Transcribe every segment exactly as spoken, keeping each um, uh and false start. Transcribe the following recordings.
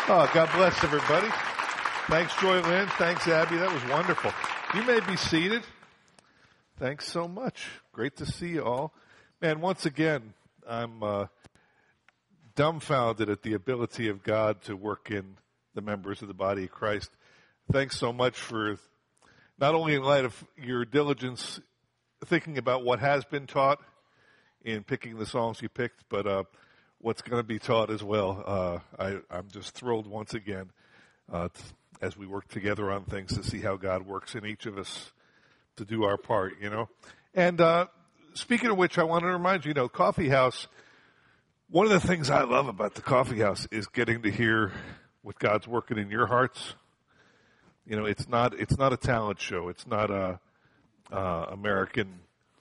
Oh, God bless everybody. Thanks, Joy Lynn. Thanks, Abby. That was wonderful. You may be seated. Thanks so much. Great to see you all. Man, once again, I'm uh, dumbfounded at the ability of God to work in the members of the body of Christ. Thanks so much for, not only in light of your diligence thinking about what has been taught in picking the songs you picked, but uh, what's going to be taught as well. Uh, I, I'm just thrilled once again uh, t- as we work together on things to see how God works in each of us to do our part, you know. And uh, speaking of which, I want to remind you, you know, Coffee House, one of the things I love about the Coffee House is getting to hear what God's working in your hearts. You know, it's not it's not a talent show. It's not a uh, American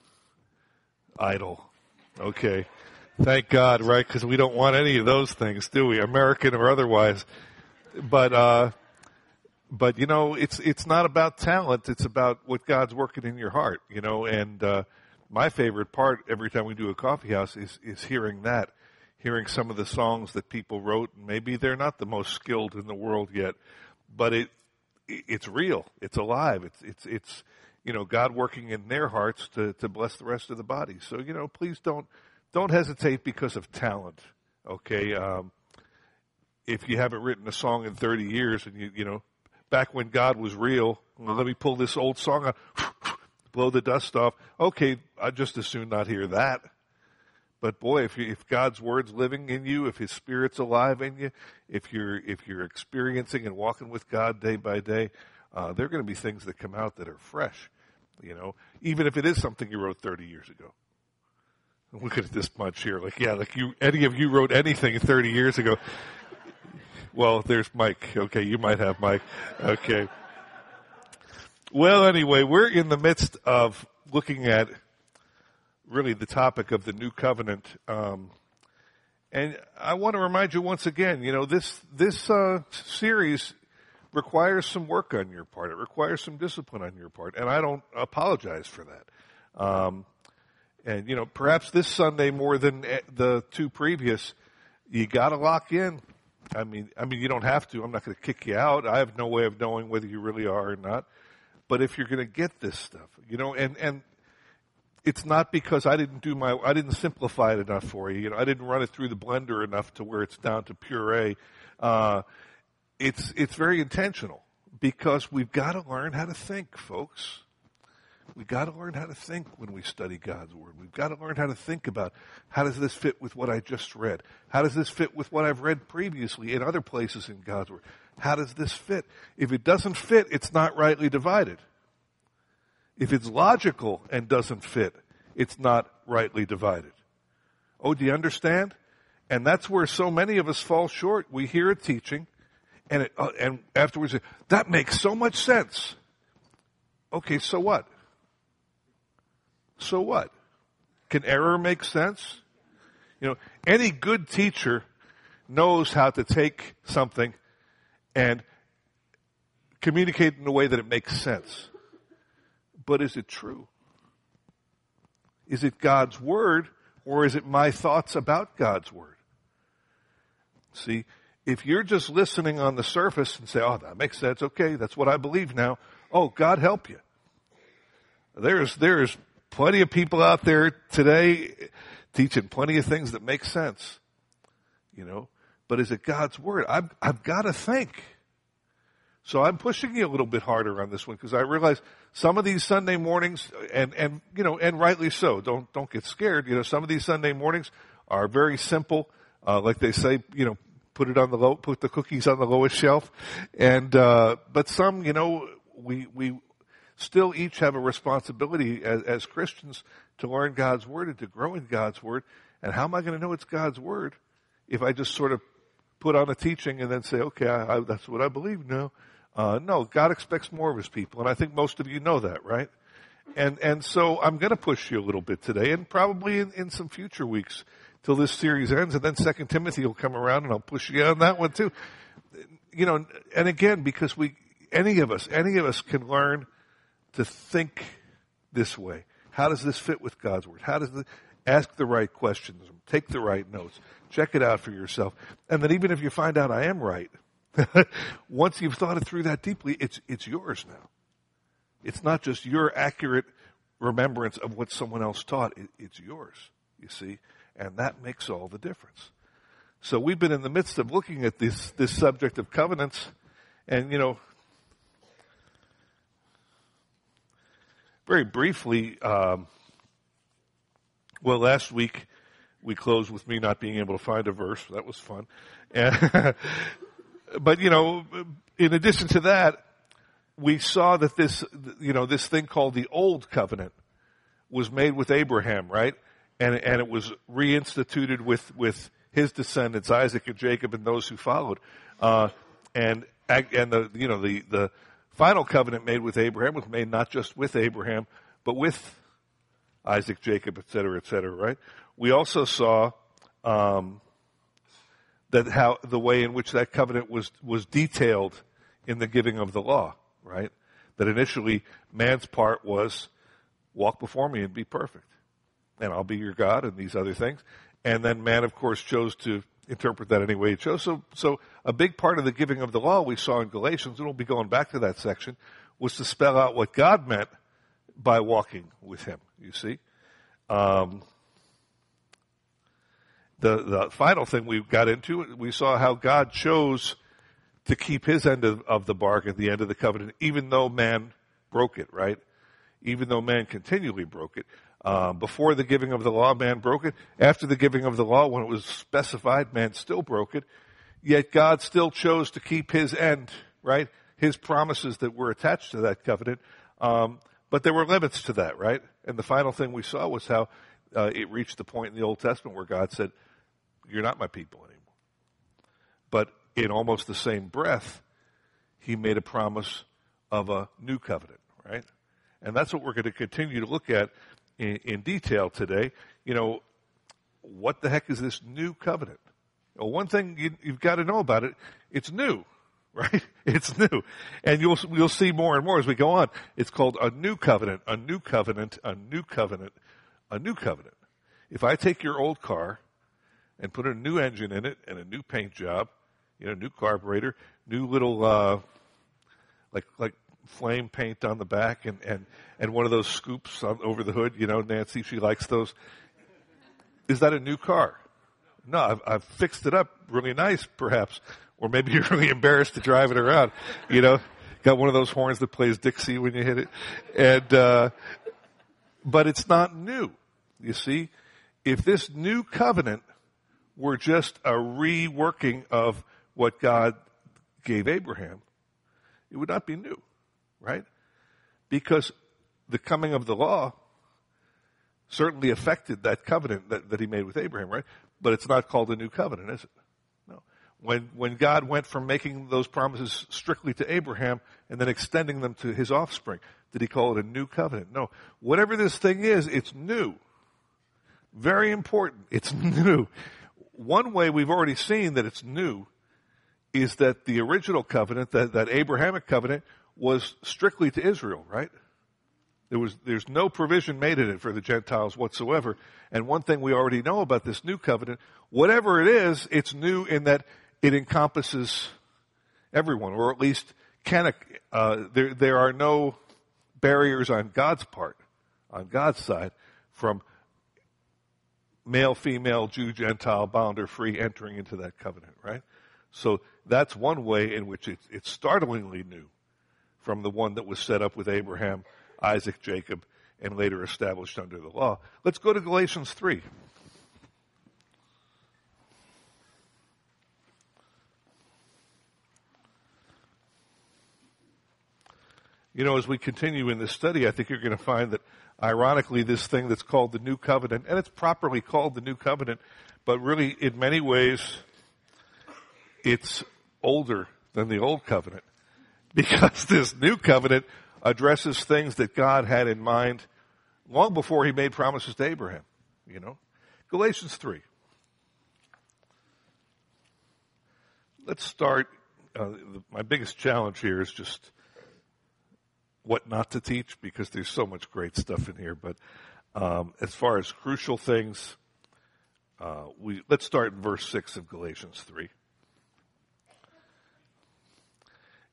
Idol. Okay. Thank God, right? Because we don't want any of those things, do we? American or otherwise. But, uh, but you know, it's it's not about talent. It's about what God's working in your heart, you know. And uh, my favorite part every time we do a Coffee House is, is hearing that, hearing some of the songs that people wrote. Maybe they're not the most skilled in the world yet, but it it's real. It's alive. It's it's it's you know, God working in their hearts to to bless the rest of the body. So, you know, please don't. Don't hesitate because of talent, okay? Um, if you haven't written a song in thirty years and, you you know, back when God was real, well, let me pull this old song out, blow the dust off. Okay, I'd just as soon not hear that. But, boy, if you, if God's Word's living in you, if His Spirit's alive in you, if you're, if you're experiencing and walking with God day by day, uh, there are going to be things that come out that are fresh, you know, even if it is something you wrote thirty years ago. Look at this bunch here. Like, yeah, like you, any of you wrote anything thirty years ago. Well, there's Mike. Okay, you might have Mike. Okay. Well, anyway, we're in the midst of looking at really the topic of the new covenant. Um, and I want to remind you once again, you know, this, this, uh, series requires some work on your part. It requires some discipline on your part. And I don't apologize for that. Um, And, you know, perhaps this Sunday more than the two previous, you got to lock in. I mean, I mean, you don't have to. I'm not going to kick you out. I have no way of knowing whether you really are or not. But if you're going to get this stuff, you know, and, and it's not because I didn't do my, I didn't simplify it enough for you. You know, I didn't run it through the blender enough to where it's down to puree. Uh, it's, it's very intentional because we've got to learn how to think, folks. We've got to learn how to think when we study God's Word. We've got to learn how to think about how does this fit with what I just read? How does this fit with what I've read previously in other places in God's Word? How does this fit? If it doesn't fit, it's not rightly divided. If it's logical and doesn't fit, it's not rightly divided. Oh, do you understand? And that's where so many of us fall short. We hear a teaching, and it, uh, and afterwards, that makes so much sense. Okay, so what? So what? Can error make sense? You know, any good teacher knows how to take something and communicate in a way that it makes sense. But is it true? Is it God's Word, or is it my thoughts about God's Word? See, if you're just listening on the surface and say, oh, that makes sense, okay, that's what I believe now. Oh, God help you. There's, there's plenty of people out there today teaching plenty of things that make sense, you know. But is it God's Word? I've, I've got to think. So I'm pushing you a little bit harder on this one because I realize some of these Sunday mornings, and, and you know, and rightly so. Don't don't get scared. You know, some of these Sunday mornings are very simple, uh, like they say. You know, put it on the low, put the cookies on the lowest shelf, and uh, but some, you know, we we. still each have a responsibility as, as Christians to learn God's Word and to grow in God's Word. And how am I going to know it's God's Word if I just sort of put on a teaching and then say, okay, I, I, that's what I believe now? Uh, no, God expects more of His people, and I think most of you know that, right? And and so I'm going to push you a little bit today, and probably in, in some future weeks till this series ends, and then Second Timothy will come around, and I'll push you on that one too. You know, and again, because we, any of us, any of us can learn to think this way. How does this fit with God's Word? How does the, ask the right questions, take the right notes, check it out for yourself. And then even if you find out I am right, Once you've thought it through that deeply, it's it's yours now. It's not just your accurate remembrance of what someone else taught. It, it's yours, you see, and that makes all the difference. So we've been in the midst of looking at this this subject of covenants, and, you know, very briefly, um, well, last week we closed with me not being able to find a verse. That was fun. And but, you know, in addition to that, we saw that this, you know, this thing called the Old Covenant was made with Abraham, right? And and it was reinstituted with, with his descendants, Isaac and Jacob, and those who followed. Uh, and and the you know the the final covenant made with Abraham was made not just with Abraham, but with Isaac, Jacob, et cetera, et cetera, right? We also saw um, that how the way in which that covenant was was detailed in the giving of the law, right? That initially man's part was walk before me and be perfect, and I'll be your God, and these other things. And then man, of course, chose to interpret that any way he chose. So, so a big part of the giving of the law we saw in Galatians, and we'll be going back to that section, was to spell out what God meant by walking with him, you see. Um, the, the final thing we got into, we saw how God chose to keep his end of, of the bargain, the end of the covenant, even though man broke it, right? Even though man continually broke it. Um, before the giving of the law, man broke it. After the giving of the law, when it was specified, man still broke it. Yet God still chose to keep his end, right? His promises that were attached to that covenant. Um, but there were limits to that, right? And the final thing we saw was how uh, it reached the point in the Old Testament where God said, you're not my people anymore. But in almost the same breath, he made a promise of a new covenant, right? And that's what we're going to continue to look at in, in detail today. You know, what the heck is this new covenant? Well, one thing you, you've got to know about it, it's new, right? It's new. And you'll, you'll see more and more as we go on. It's called a new covenant, a new covenant, a new covenant, a new covenant. If I take your old car and put a new engine in it and a new paint job, you know, new carburetor, new little, uh, like, like, flame paint on the back and, and, and one of those scoops on, over the hood, you know, Nancy, she likes those. Is that a new car? No, I've, I've fixed it up really nice, perhaps. Or maybe you're really embarrassed to drive it around, you know. Got one of those horns that plays Dixie when you hit it. And, uh, but it's not new, you see. If this new covenant were just a reworking of what God gave Abraham, it would not be new. Right? Because the coming of the law certainly affected that covenant that, that he made with Abraham, right? But it's not called a new covenant, is it? No. When, when God went from making those promises strictly to Abraham and then extending them to his offspring, did he call it a new covenant? No. Whatever this thing is, it's new. Very important. It's new. One way we've already seen that it's new is that the original covenant, that, that Abrahamic covenant, was strictly to Israel, right? There was, there's no provision made in it for the Gentiles whatsoever. And one thing we already know about this new covenant, whatever it is, it's new in that it encompasses everyone, or at least can, uh, there, there are no barriers on God's part, on God's side, from male, female, Jew, Gentile, bond or free entering into that covenant, right? So that's one way in which it's, it's startlingly new from the one that was set up with Abraham, Isaac, Jacob, and later established under the law. Let's go to Galatians three. You know, as we continue in this study, I think you're going to find that, ironically, this thing that's called the New Covenant, and it's properly called the New Covenant, but really, in many ways, it's older than the Old Covenant. Because this new covenant addresses things that God had in mind long before he made promises to Abraham, you know. Galatians three. Let's start. Uh, my biggest challenge here is just what not to teach, because there's so much great stuff in here. But um, as far as crucial things, uh, we let's start in verse six of Galatians three.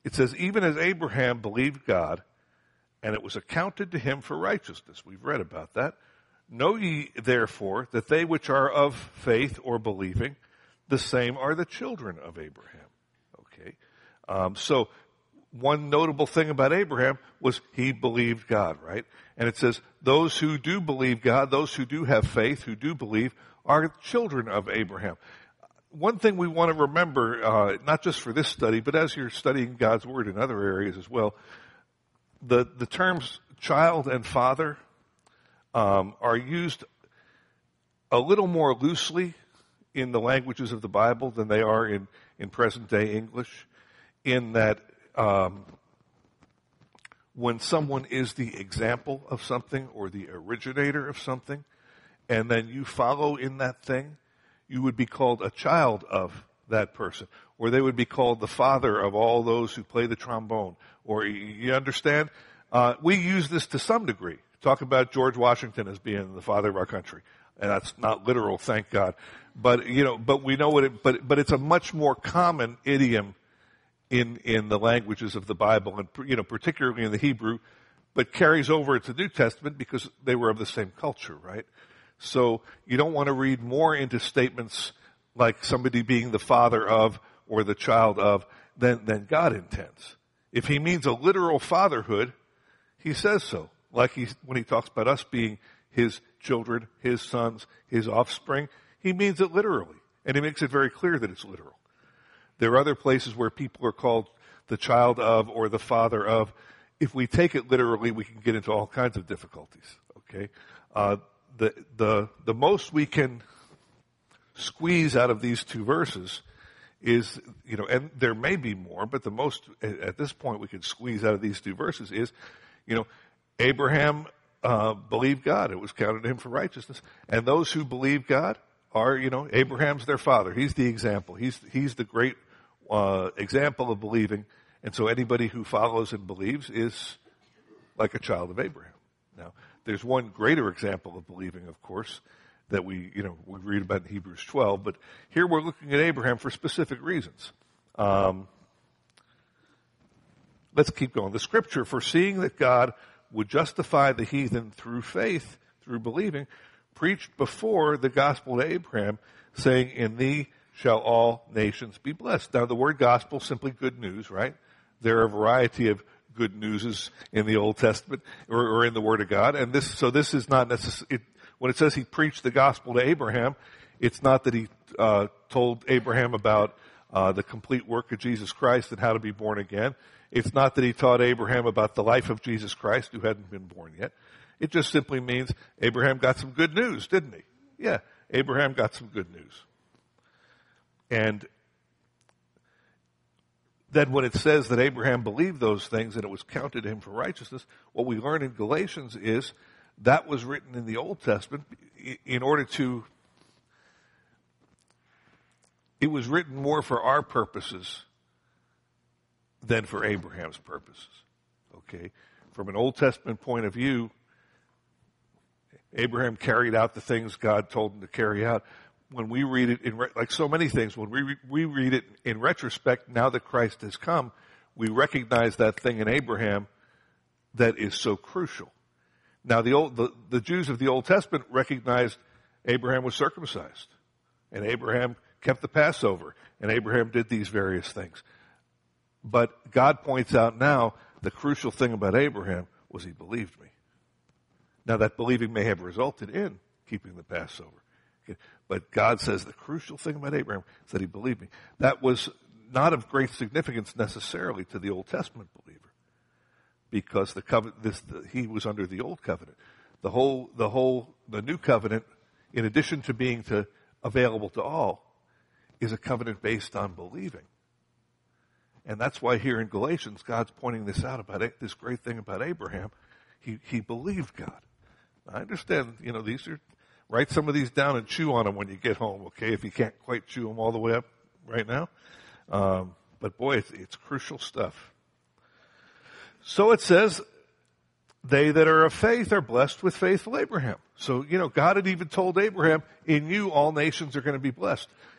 It says, even as Abraham believed God, and it was accounted to him for righteousness. We've read about that. Know ye therefore that they which are of faith or believing, the same are the children of Abraham. Okay. Um, so one notable thing about Abraham was he believed God, right? And it says, those who do believe God, those who do have faith, who do believe, are children of Abraham. One thing we want to remember, uh, not just for this study, but as you're studying God's Word in other areas as well, the, the terms child and father um, are used a little more loosely in the languages of the Bible than they are in, in present-day English, in that um, when someone is the example of something or the originator of something, and then you follow in that thing, you would be called a child of that person, or they would be called the father of all those who play the trombone. Or you understand? Uh, we use this to some degree. Talk about George Washington as being the father of our country, and that's not literal, thank God. But you know, but we know what it. But but it's a much more common idiom in in the languages of the Bible, and you know, particularly in the Hebrew, but carries over into the New Testament because they were of the same culture, right? So you don't want to read more into statements like somebody being the father of or the child of than, than God intends. If he means a literal fatherhood, he says so. Like he, when he talks about us being his children, his sons, his offspring, he means it literally. And he makes it very clear that it's literal. There are other places where people are called the child of or the father of. If we take it literally, we can get into all kinds of difficulties. Okay? Uh, The, the, the most we can squeeze out of these two verses is, you know, and there may be more, but the most at this point we can squeeze out of these two verses is, you know, Abraham uh, believed God. It was counted to him for righteousness. And those who believe God are, you know, Abraham's their father. He's the example. He's, he's the great uh, example of believing. And so anybody who follows and believes is like a child of Abraham. Now, there's one greater example of believing, of course, that we, you know, we read about in Hebrews twelve, but here we're looking at Abraham for specific reasons. Um, let's keep going. The scripture, foreseeing that God would justify the heathen through faith, through believing, preached before the gospel to Abraham, saying, in thee shall all nations be blessed. Now, the word gospel, simply good news, right? There are a variety of good newses in the Old Testament or, or in the Word of God. And this, so this is not necessarily, when it says he preached the gospel to Abraham, it's not that he uh, told Abraham about uh, the complete work of Jesus Christ and how to be born again. It's not that he taught Abraham about the life of Jesus Christ who hadn't been born yet. It just simply means Abraham got some good news, didn't he? Yeah, Abraham got some good news. And then when it says that Abraham believed those things and it was counted to him for righteousness, what we learn in Galatians is that was written in the Old Testament in order to, it was written more for our purposes than for Abraham's purposes. Okay? From an Old Testament point of view, Abraham carried out the things God told him to carry out. When we read it, in re- like so many things, when we re- we read it in retrospect, now that Christ has come, we recognize that thing in Abraham that is so crucial. Now, the old the, the Jews of the Old Testament recognized Abraham was circumcised, and Abraham kept the Passover, and Abraham did these various things. But God points out now the crucial thing about Abraham was he believed me. Now, that believing may have resulted in keeping the Passover. Okay. But God says the crucial thing about Abraham is that he believed me. That was not of great significance necessarily to the Old Testament believer, because the covenant, this, the, he was under the old covenant. The whole, the whole, the new covenant, in addition to being to available to all, is a covenant based on believing. And that's why here in Galatians, God's pointing this out about it, this great thing about Abraham. He he believed God. I understand, you know, these are. Write some of these down and chew on them when you get home, okay, if you can't quite chew them all the way up right now. Um, but boy, it's, it's crucial stuff. So it says, they that are of faith are blessed with faithful Abraham. So, you know, God had even told Abraham, in you all nations are going to be blessed.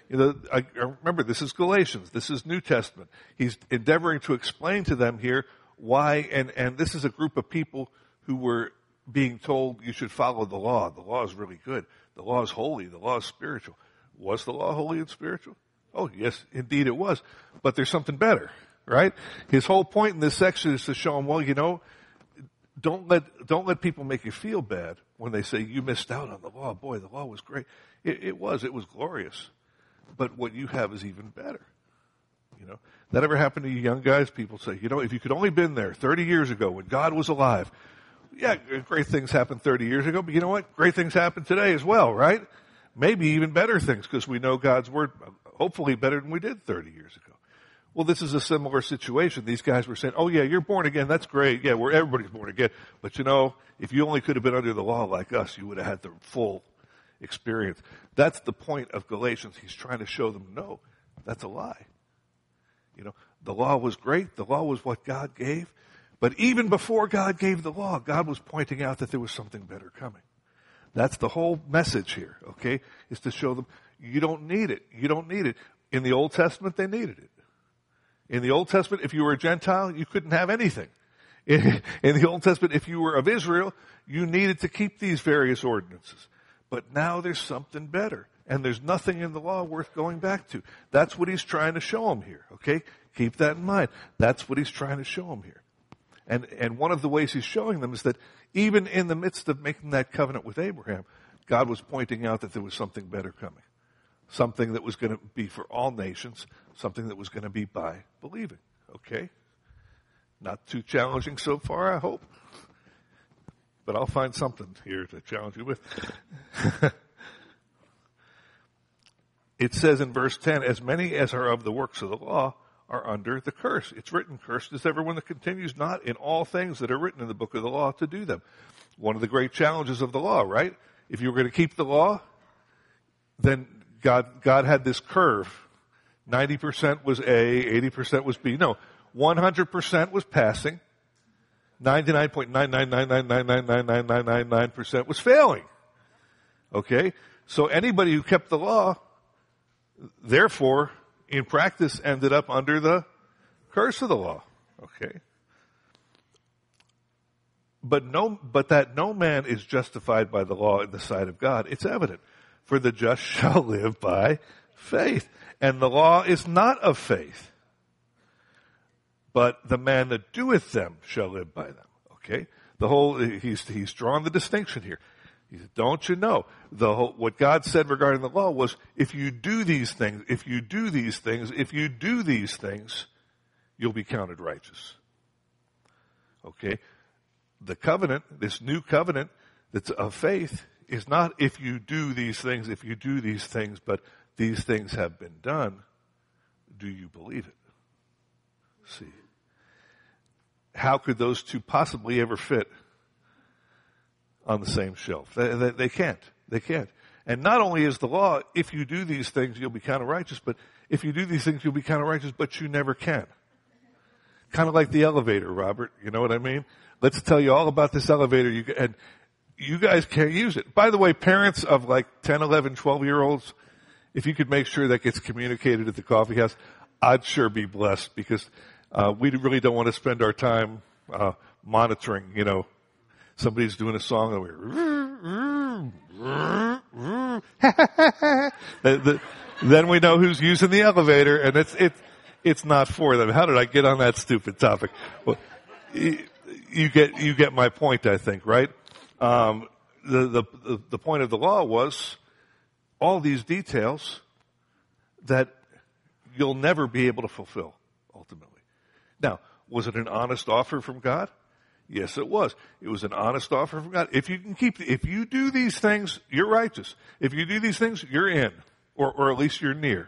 You know, I, I remember, this is Galatians. This is New Testament. He's endeavoring to explain to them here why, and, and this is a group of people who were being told you should follow the law. The law is really good. The law is holy. The law is spiritual. Was the law holy and spiritual? Oh, yes, indeed it was. But there's something better, right? His whole point in this section is to show them, well, you know, don't let, don't let people make you feel bad when they say you missed out on the law. Boy, the law was great. It, it was. It was glorious. But what you have is even better. You know, that ever happened to you young guys? People say, you know, if you could only been there thirty years ago when God was alive. Yeah, great things happened thirty years ago, but you know what? Great things happen today as well, right? Maybe even better things because we know God's word, hopefully better than we did thirty years ago. Well, this is a similar situation. These guys were saying, oh yeah, you're born again. That's great. Yeah, we're, everybody's born again. But you know, if you only could have been under the law like us, you would have had the full experience. That's the point of Galatians. He's trying to show them, no, that's a lie. You know, the law was great. The law was what God gave. But even before God gave the law, God was pointing out that there was something better coming. That's the whole message here, okay, is to show them you don't need it. You don't need it. In the Old Testament, they needed it. In the Old Testament, if you were a Gentile, you couldn't have anything. In, in the Old Testament, if you were of Israel, you needed to keep these various ordinances. But now there's something better. And there's nothing in the law worth going back to. That's what he's trying to show them here, okay? Keep that in mind. That's what he's trying to show them here. And, and one of the ways he's showing them is that even in the midst of making that covenant with Abraham, God was pointing out that there was something better coming. Something that was going to be for all nations. Something that was going to be by believing, okay? Not too challenging so far, I hope. But I'll find something here to challenge you with. It says in verse ten, as many as are of the works of the law are under the curse. It's written, cursed is everyone that continues not in all things that are written in the book of the law to do them. One of the great challenges of the law, right? If you were going to keep the law, then God, God had this curve. ninety percent was A, eighty percent was B. No, one hundred percent was passing. ninety-nine point nine nine nine nine nine nine nine nine nine nine nine percent was failing. Okay? So anybody who kept the law, therefore, in practice, ended up under the curse of the law. Okay? But no, but that no man is justified by the law in the sight of God, it's evident. For the just shall live by faith. And the law is not of faith. But the man that doeth them shall live by them. Okay? The whole, he's, he's drawn the distinction here. He said, don't you know? The whole, what God said regarding the law was, if you do these things, if you do these things, if you do these things, you'll be counted righteous. Okay? The covenant, this new covenant that's of faith, is not if you do these things, if you do these things, but these things have been done. Do you believe it? See. How could those two possibly ever fit on the same shelf? They, they, they can't. They can't. And not only is the law, if you do these things, you'll be counted righteous, but if you do these things, you'll be counted righteous, but you never can. Kind of like the elevator, Robert. You know what I mean? Let's tell you all about this elevator. You, and you guys can't use it. By the way, parents of like ten, eleven, twelve-year-olds, if you could make sure that gets communicated at the coffee house, I'd sure be blessed because uh, we really don't want to spend our time uh, monitoring, you know, somebody's doing a song and we're then we know who's using the elevator, and it's it's it's not for them. How did I get on that stupid topic? Well, you get you get my point, I think, right? Um, the, the the point of the law was all these details that you'll never be able to fulfill ultimately. Now, was it an honest offer from God? Yes, it was. It was an honest offer from God. If you can keep, if you do these things, you're righteous. If you do these things, you're in, or or at least you're near.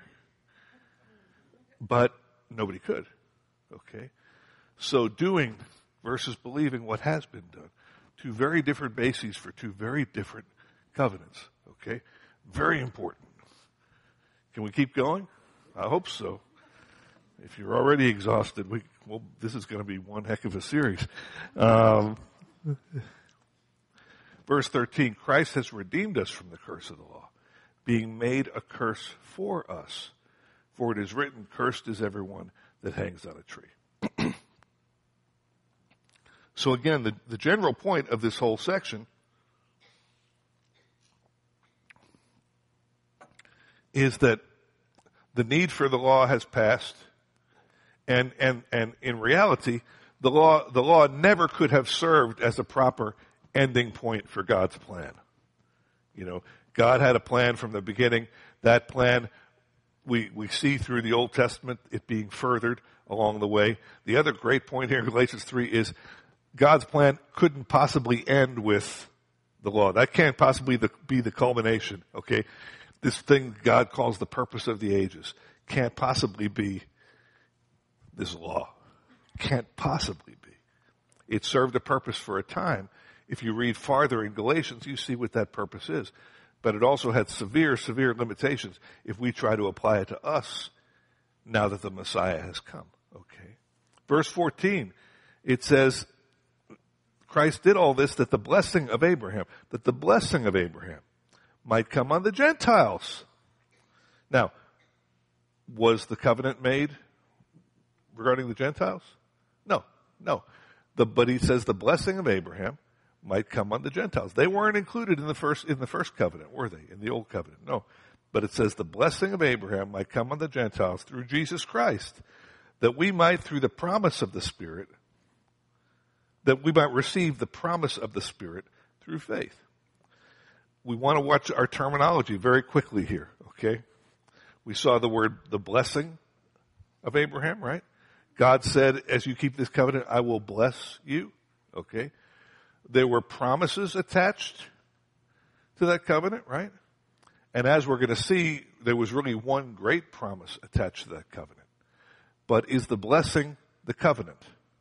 But nobody could. Okay, so doing versus believing what has been done. Two very different bases for two very different covenants. Okay? Very important. Can we keep going? I hope so. If you're already exhausted, we, well, this is going to be one heck of a series. Um, verse thirteen, Christ has redeemed us from the curse of the law, being made a curse for us. For it is written, cursed is everyone that hangs on a tree. So again, the, the general point of this whole section is that the need for the law has passed, and, and, and in reality, the law, the law never could have served as a proper ending point for God's plan. You know, God had a plan from the beginning. That plan, we, we see through the Old Testament, it being furthered along the way. The other great point here in Galatians three is God's plan couldn't possibly end with the law. That can't possibly the, be the culmination, okay? This thing God calls the purpose of the ages can't possibly be this law. Can't possibly be. It served a purpose for a time. If you read farther in Galatians, you see what that purpose is. But it also had severe, severe limitations if we try to apply it to us now that the Messiah has come, okay? Verse fourteen, it says, Christ did all this that the blessing of Abraham, that the blessing of Abraham might come on the Gentiles. Now, was the covenant made regarding the Gentiles? No, no. The, but he says the blessing of Abraham might come on the Gentiles. They weren't included in the first, in the first covenant, were they? In the old covenant? No. But it says the blessing of Abraham might come on the Gentiles through Jesus Christ, that we might, through the promise of the Spirit, that we might receive the promise of the Spirit through faith. We want to watch our terminology very quickly here, okay? We saw the word, the blessing of Abraham, right? God said, as you keep this covenant, I will bless you, okay? There were promises attached to that covenant, right? And as we're going to see, there was really one great promise attached to that covenant. But is the blessing the covenant?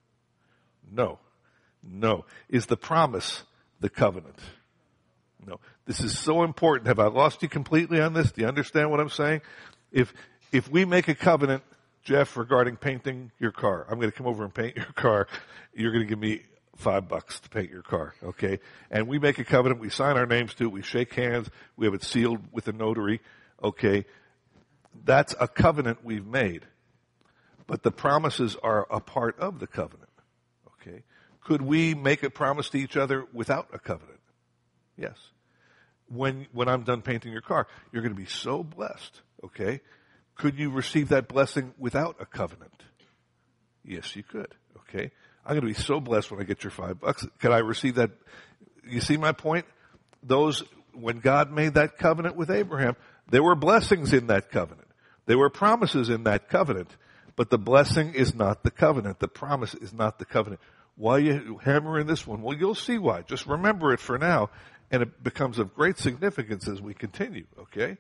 No. No. Is the promise the covenant? No. This is so important. Have I lost you completely on this? Do you understand what I'm saying? If, if we make a covenant, Jeff, regarding painting your car, I'm going to come over and paint your car. You're going to give me five bucks to paint your car, okay? And we make a covenant. We sign our names to it. We shake hands. We have it sealed with a notary, okay? That's a covenant we've made. But the promises are a part of the covenant, okay? Could we make a promise to each other without a covenant? Yes. When, when I'm done painting your car, you're going to be so blessed, okay? Could you receive that blessing without a covenant? Yes, you could, okay? I'm going to be so blessed when I get your five bucks. Can I receive that? You see my point? Those, when God made that covenant with Abraham, there were blessings in that covenant. There were promises in that covenant, but the blessing is not the covenant. The promise is not the covenant. Why are you hammering this one? Well, you'll see why. Just remember it for now, and it becomes of great significance as we continue, okay?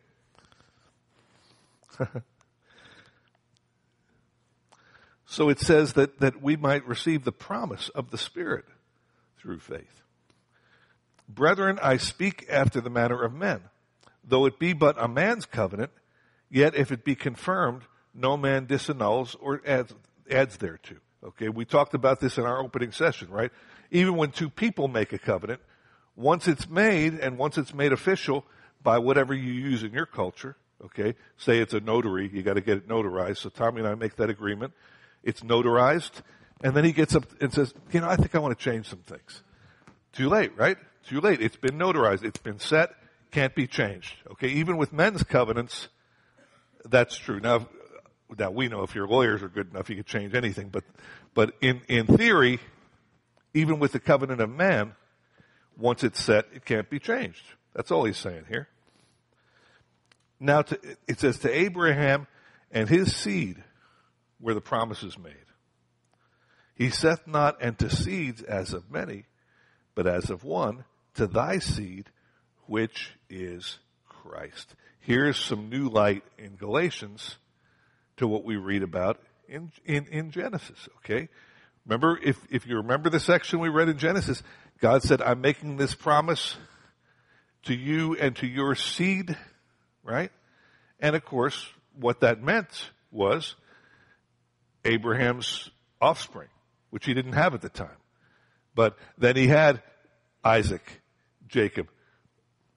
So it says that, that we might receive the promise of the Spirit through faith. Brethren, I speak after the manner of men. Though it be but a man's covenant, yet if it be confirmed, no man disannuls or adds, adds thereto. Okay, we talked about this in our opening session, right? Even when two people make a covenant, once it's made and once it's made official by whatever you use in your culture, okay, say it's a notary, you got to get it notarized. So Tommy and I make that agreement. It's notarized, and then he gets up and says, you know, I think I want to change some things. Too late, right? Too late. It's been notarized. It's been set. Can't be changed. Okay, even with men's covenants, that's true. Now, now we know if your lawyers are good enough, you can change anything. But, but in, in theory, even with the covenant of man, once it's set, it can't be changed. That's all he's saying here. Now, to, it says to Abraham and his seed were the promises made. He saith not unto seeds as of many, but as of one, to thy seed, which is Christ. Here's some new light in Galatians to what we read about in, in, in Genesis, okay? Remember, if, if you remember the section we read in Genesis, God said, I'm making this promise to you and to your seed, right? And of course, what that meant was Abraham's offspring, which he didn't have at the time. But then he had Isaac, Jacob,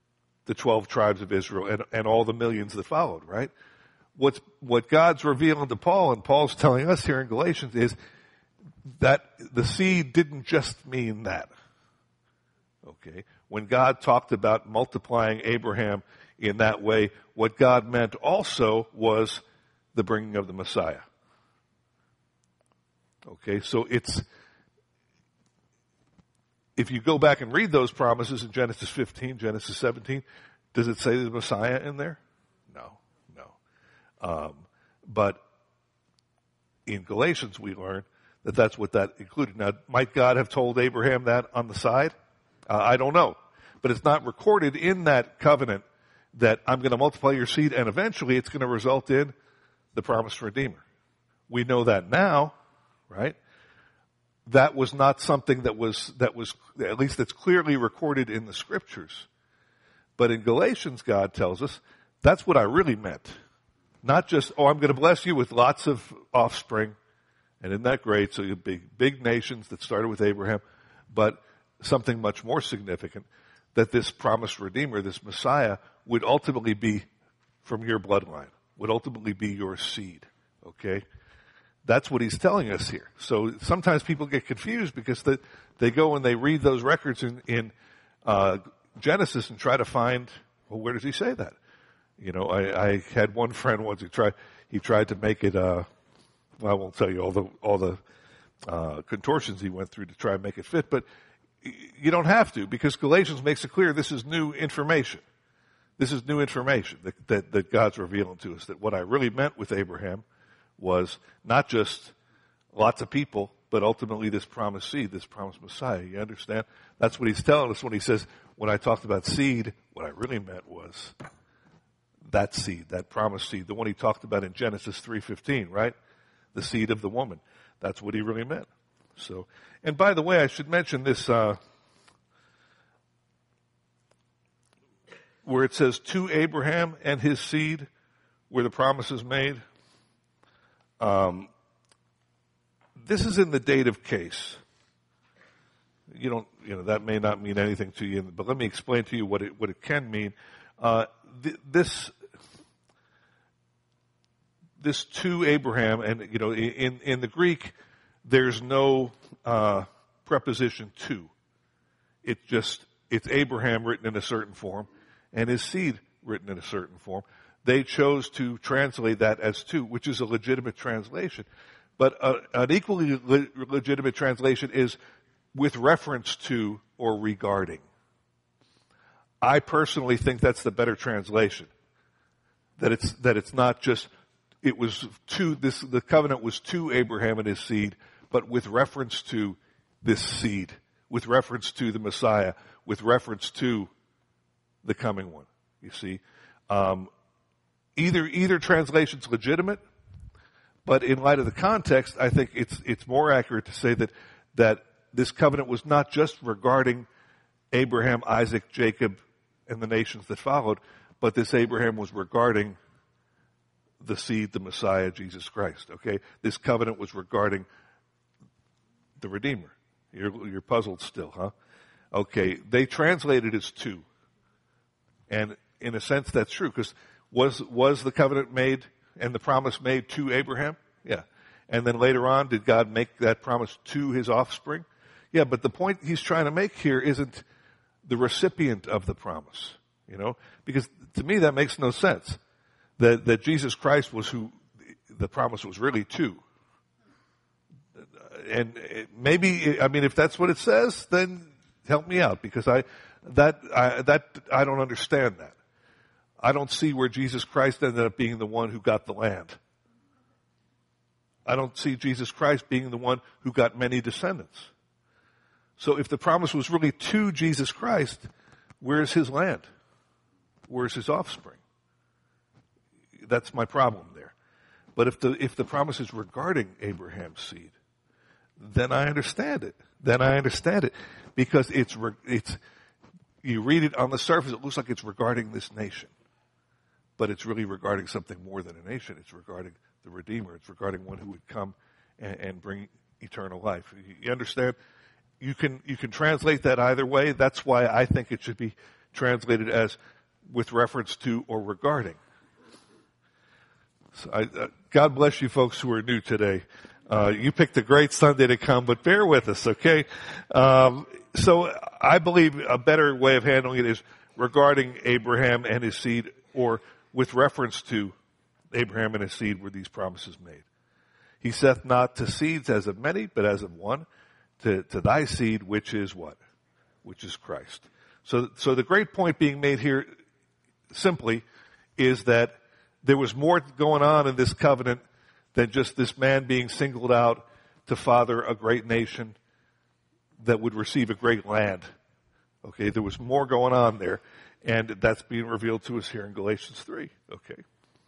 the twelve tribes of Israel and, and all the millions that followed, right? What's, what God's revealing to Paul, and Paul's telling us here in Galatians, is that the seed didn't just mean that. Okay? When God talked about multiplying Abraham in that way, what God meant also was the bringing of the Messiah. Okay, so it's, if you go back and read those promises in Genesis fifteen, Genesis seventeen, does it say the Messiah in there? No, no. Um, but in Galatians we learn that that's what that included. Now, might God have told Abraham that on the side? Uh, I don't know. But it's not recorded in that covenant that I'm going to multiply your seed and eventually it's going to result in the promised Redeemer. We know that now, right? That was not something that was, that was, at least that's clearly recorded in the scriptures. But in Galatians, God tells us, that's what I really meant. Not just, oh, I'm going to bless you with lots of offspring, and isn't that great? So you'll be big nations that started with Abraham, but something much more significant, that this promised Redeemer, this Messiah, would ultimately be from your bloodline, would ultimately be your seed, okay? That's what he's telling us here. So sometimes people get confused because they, they go and they read those records in, in uh, Genesis and try to find, well, where does he say that? You know, I, I had one friend once who tried, he tried to make it, uh, well, I won't tell you all the, all the uh, contortions he went through to try and make it fit, but you don't have to, because Galatians makes it clear this is new information. This is new information that, that, that God's revealing to us, that what I really meant with Abraham was not just lots of people, but ultimately this promised seed, this promised Messiah. You understand? That's what he's telling us when he says, when I talked about seed, what I really meant was that seed, that promised seed, the one he talked about in Genesis three fifteen, right? The seed of the woman. That's what he really meant. So, and by the way, I should mention this, uh, where it says to Abraham and his seed, where the promise is made. Um, this is in the dative case. You don't, you know, that may not mean anything to you, but let me explain to you what it, what it can mean. Uh, th- this, this to Abraham, and, you know, in, in the Greek, there's no, uh, preposition to. It's just, it's Abraham written in a certain form, and his seed written in a certain form. They chose to translate that as to, which is a legitimate translation. But a, an equally le- legitimate translation is with reference to or regarding. I personally think that's the better translation. That it's, that it's not just, it was to, this, the covenant was to Abraham and his seed, but with reference to this seed, with reference to the Messiah, with reference to the coming one. You see? Um, Either, either translation's legitimate, but in light of the context, I think it's, it's more accurate to say that, that this covenant was not just regarding Abraham, Isaac, Jacob, and the nations that followed, but this Abraham was regarding the seed, the Messiah, Jesus Christ, okay? This covenant was regarding the Redeemer. You're, you're puzzled still, huh? Okay, they translated as to. And in a sense, that's true, because Was, was the covenant made and the promise made to Abraham? Yeah. And then later on, did God make that promise to his offspring? Yeah, but the point he's trying to make here isn't the recipient of the promise, you know, because to me that makes no sense. That, that Jesus Christ was who the promise was really to. And maybe, I mean, if that's what it says, then help me out, because I, that, I, that, I don't understand that. I don't see where Jesus Christ ended up being the one who got the land. I don't see Jesus Christ being the one who got many descendants. So if the promise was really to Jesus Christ, where's his land? Where's his offspring? That's my problem there. But if the, if the promise is regarding Abraham's seed, then I understand it. Then I understand it. Because it's, it's, you read it on the surface, it looks like it's regarding this nation. But it's really regarding something more than a nation. It's regarding the Redeemer. It's regarding one who would come and, and bring eternal life. You understand? You can, you can translate that either way. That's why I think it should be translated as with reference to or regarding. So I, uh, God bless you folks who are new today. Uh, you picked a great Sunday to come, but bear with us, okay? Um, so I believe a better way of handling it is regarding Abraham and his seed, or with reference to Abraham and his seed were these promises made. He saith not to seeds as of many, but as of one, to, to thy seed, which is what? Which is Christ. So, so the great point being made here simply is that there was more going on in this covenant than just this man being singled out to father a great nation that would receive a great land. Okay, there was more going on there, and that's being revealed to us here in Galatians three. Okay.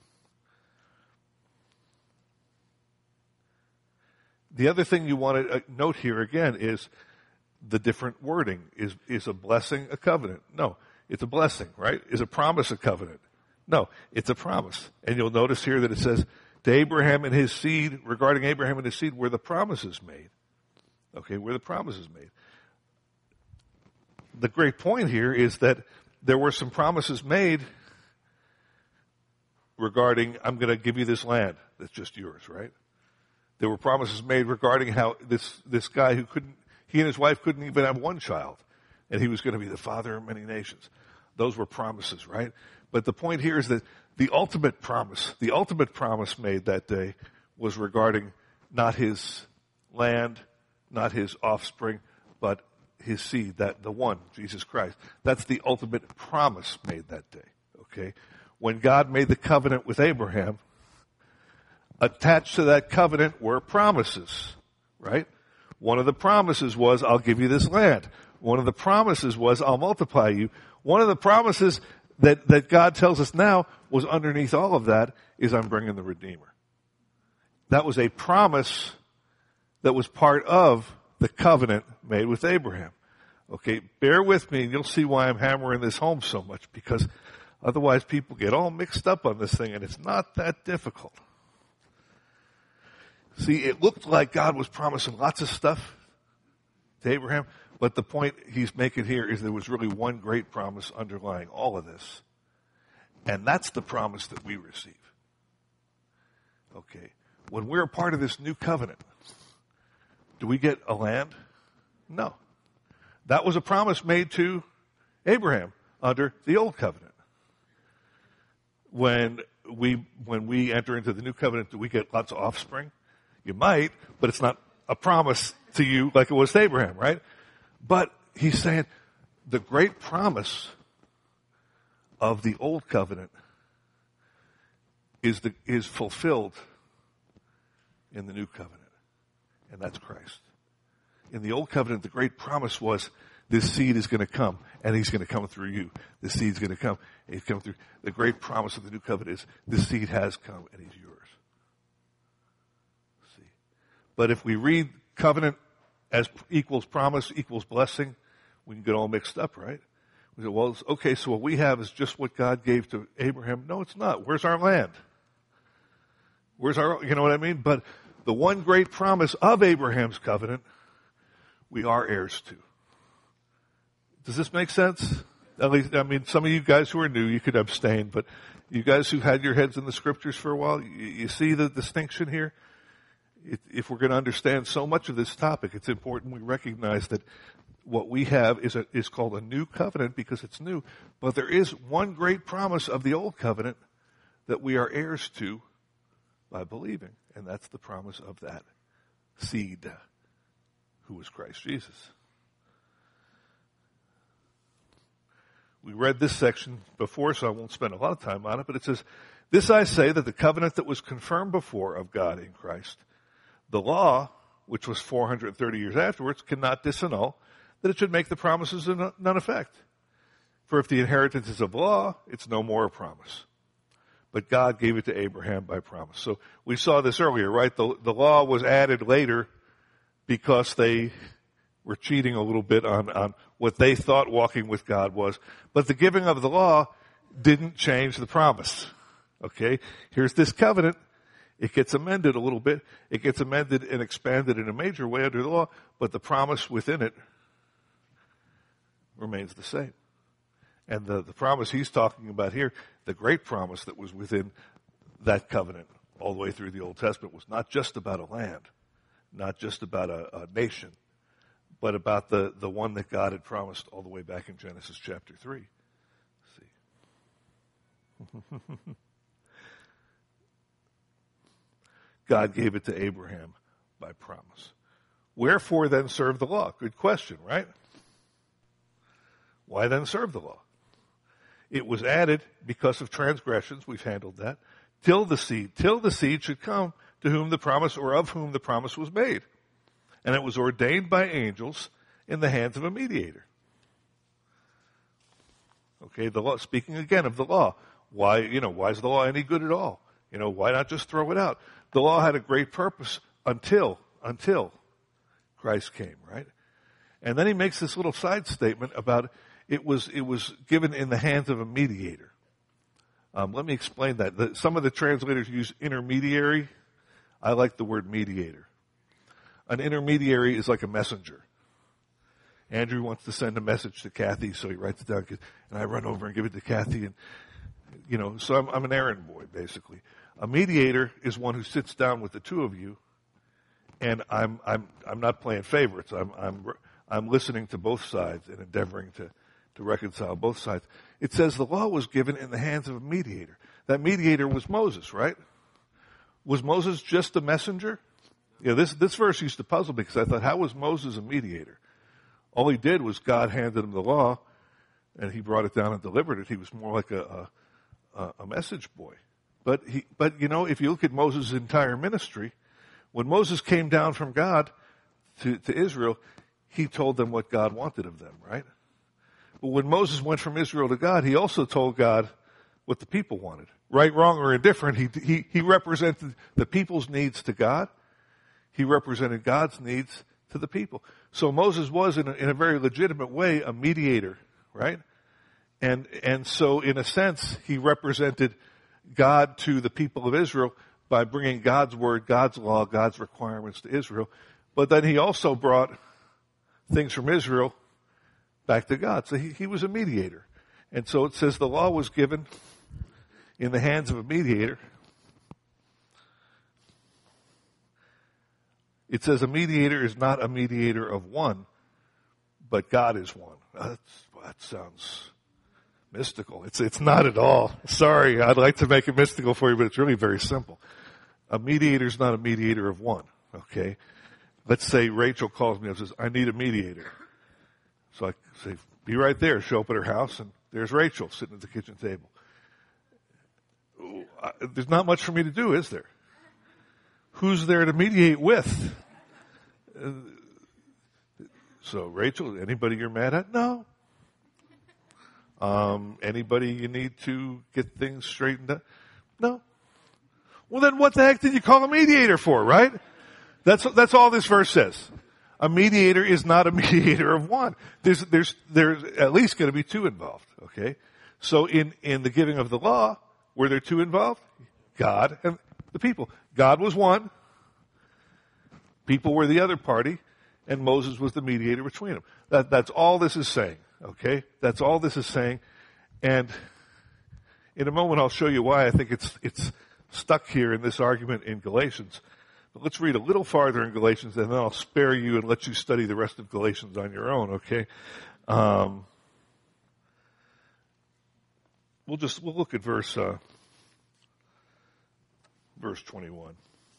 The other thing you want to note here again is the different wording. Is, is a blessing a covenant? No, it's a blessing, right? Is a promise a covenant? No, it's a promise. And you'll notice here that it says, to Abraham and his seed, regarding Abraham and his seed, were the promises made. Okay, were the promises made. The great point here is that there were some promises made regarding, I'm going to give you this land that's just yours, right? There were promises made regarding how this, this guy who couldn't, he and his wife couldn't even have one child, and he was going to be the father of many nations. Those were promises, right? But the point here is that the ultimate promise, the ultimate promise made that day was regarding not his land, not his offspring, but his seed, that the one, Jesus Christ. That's the ultimate promise made that day, okay? When God made the covenant with Abraham, attached to that covenant were promises, right? One of the promises was, I'll give you this land. One of the promises was, I'll multiply you. One of the promises that, that God tells us now was underneath all of that is, I'm bringing the Redeemer. That was a promise that was part of the covenant made with Abraham. Okay, bear with me and you'll see why I'm hammering this home so much, because otherwise people get all mixed up on this thing and it's not that difficult. See, it looked like God was promising lots of stuff to Abraham, but the point he's making here is there was really one great promise underlying all of this. And that's the promise that we receive. Okay. When we're a part of this new covenant, do we get a land? No. That was a promise made to Abraham under the old covenant. When we, when we enter into the new covenant, do we get lots of offspring? You might, but it's not a promise to you like it was to Abraham, right? But he's saying the great promise of the old covenant is the, is fulfilled in the new covenant. And that's Christ. In the old covenant, the great promise was this seed is going to come and he's going to come through you. This seed's going to come and he's coming through. The great promise of the new covenant is this seed has come and he's yours. See? But if we read covenant as equals promise equals blessing, we can get all mixed up, right? We say, well, okay, so what we have is just what God gave to Abraham. No, it's not. Where's our land? Where's our, you know what I mean? But the one great promise of Abraham's covenant, we are heirs to. Does this make sense? At least, I mean, some of you guys who are new, you could abstain, but you guys who had your heads in the scriptures for a while, you, you see the distinction here? It, if we're going to understand so much of this topic, it's important we recognize that what we have is a, is called a new covenant because it's new, but there is one great promise of the old covenant that we are heirs to by believing, and that's the promise of that seed who is Christ Jesus. We read this section before, so I won't spend a lot of time on it, but it says, this I say, that the covenant that was confirmed before of God in Christ, the law, which was four hundred thirty years afterwards, cannot disannul, that it should make the promises of none effect. For if the inheritance is of law, it's no more a promise. But God gave it to Abraham by promise. So we saw this earlier, right? The, the law was added later because they were cheating a little bit on, on what they thought walking with God was. But the giving of the law didn't change the promise. Okay? Here's this covenant. It gets amended a little bit. It gets amended and expanded in a major way under the law, but the promise within it remains the same. And the, the promise he's talking about here, the great promise that was within that covenant all the way through the Old Testament, was not just about a land, not just about a, a nation, but about the, the one that God had promised all the way back in Genesis chapter three. See. God gave it to Abraham by promise. Wherefore then serve the law? Good question, right? Why then serve the law? It was added because of transgressions. We've handled that. Till the seed, till the seed should come to whom the promise, or of whom the promise was made. And it was ordained by angels in the hands of a mediator. Okay, the law, speaking again of the law. Why, you know, why is the law any good at all? You know, why not just throw it out? The law had a great purpose until, until Christ came, right? And then he makes this little side statement about it was, it was given in the hands of a mediator. Um, let me explain that. The, some of the translators use intermediary. I like the word mediator. An intermediary is like a messenger. Andrew wants to send a message to Kathy, so he writes it down, and I run over and give it to Kathy, and you know, so I'm, I'm an errand boy, basically. A mediator is one who sits down with the two of you, and I'm I'm I'm not playing favorites. I'm I'm I'm listening to both sides and endeavoring to to reconcile both sides. It says the law was given in the hands of a mediator. That mediator was Moses, right? Was Moses just a messenger? Yeah, this this verse used to puzzle me because I thought, how was Moses a mediator? All he did was God handed him the law, and he brought it down and delivered it. He was more like a a, a message boy. But he, but you know, if you look at Moses' entire ministry, when Moses came down from God to, to Israel, he told them what God wanted of them, right? But when Moses went from Israel to God, he also told God what the people wanted. Right, wrong, or indifferent, he, he, he represented the people's needs to God. He represented God's needs to the people. So Moses was, in a, in a very legitimate way, a mediator, right? And, and so in a sense, he represented God to the people of Israel by bringing God's word, God's law, God's requirements to Israel. But then he also brought things from Israel back to God. So he, he was a mediator. And so it says the law was given in the hands of a mediator. It says a mediator is not a mediator of one, but God is one. That's, that sounds mystical. It's it's not at all. Sorry, I'd like to make it mystical for you, but it's really very simple. A mediator is not a mediator of one, okay? Let's say Rachel calls me and says, I need a mediator. So I say, be right there. Show up at her house, and there's Rachel sitting at the kitchen table. There's not much for me to do, is there? Who's there to mediate with? Uh, so, Rachel, anybody you're mad at? No. Um, anybody you need to get things straightened out? No. Well, then what the heck did you call a mediator for, right? That's, that's all this verse says. A mediator is not a mediator of one. There's, there's, there's at least going to be two involved, okay? So in, in the giving of the law, were there two involved? God and the people. God was one. People were the other party, and Moses was the mediator between them. That, that's all this is saying, okay? That's all this is saying. And in a moment I'll show you why I think it's, it's stuck here in this argument in Galatians. But let's read a little farther in Galatians, and then I'll spare you and let you study the rest of Galatians on your own, okay? Um, we'll just, we'll look at verse, uh, verse twenty-one.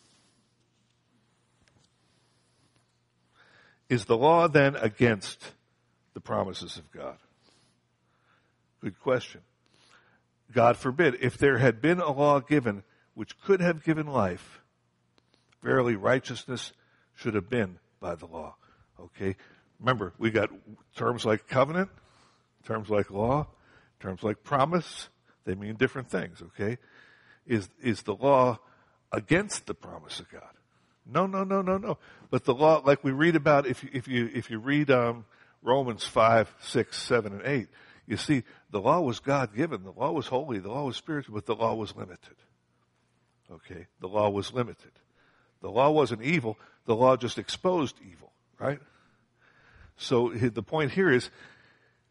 Is the law then against the promises of God? Good question. God forbid. If there had been a law given which could have given life, verily righteousness should have been by the law. Okay? Remember, we got terms like covenant, terms like law, terms like promise. They mean different things, okay? Is, is the law against the promise of God? No, no, no, no, no. But the law, like we read about, if you, if you, if you read, um, Romans five, six, seven, and eight, you see, the law was God-given. The law was holy. The law was spiritual, but the law was limited. Okay? The law was limited. The law wasn't evil. The law just exposed evil, right? So the point here is,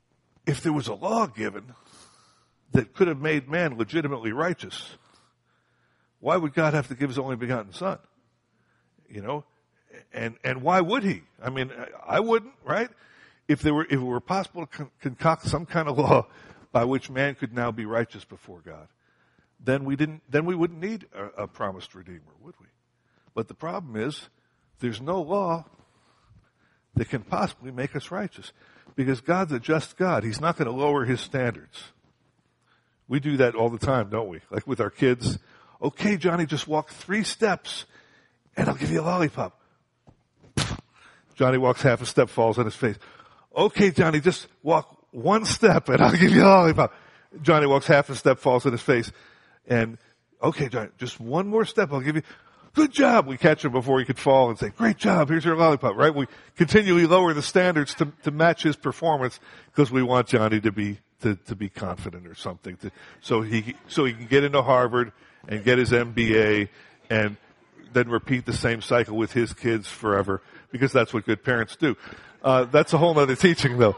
if there was a law given that could have made man legitimately righteous, why would God have to give his only begotten son? You know, and and why would he? I mean, I wouldn't, right? If there were if it were possible to con- concoct some kind of law by which man could now be righteous before God, then we didn't then we wouldn't need a, a promised redeemer, would we? But the problem is there's no law that can possibly make us righteous, because God's a just God. He's not going to lower his standards. We do that all the time, don't we? Like with our kids. Okay, Johnny, just walk three steps and I'll give you a lollipop. Johnny walks half a step, falls on his face. Okay, Johnny, just walk one step and I'll give you a lollipop. Johnny walks half a step, falls on his face. And, okay, Johnny, just one more step, I'll give you, good job. We catch him before he could fall and say, great job, here's your lollipop, right? We continually lower the standards to, to match his performance because we want Johnny to be, to, to be confident or something. To, so he, so he can get into Harvard and get his M B A and then repeat the same cycle with his kids forever, because that's what good parents do. Uh, that's a whole other teaching, though.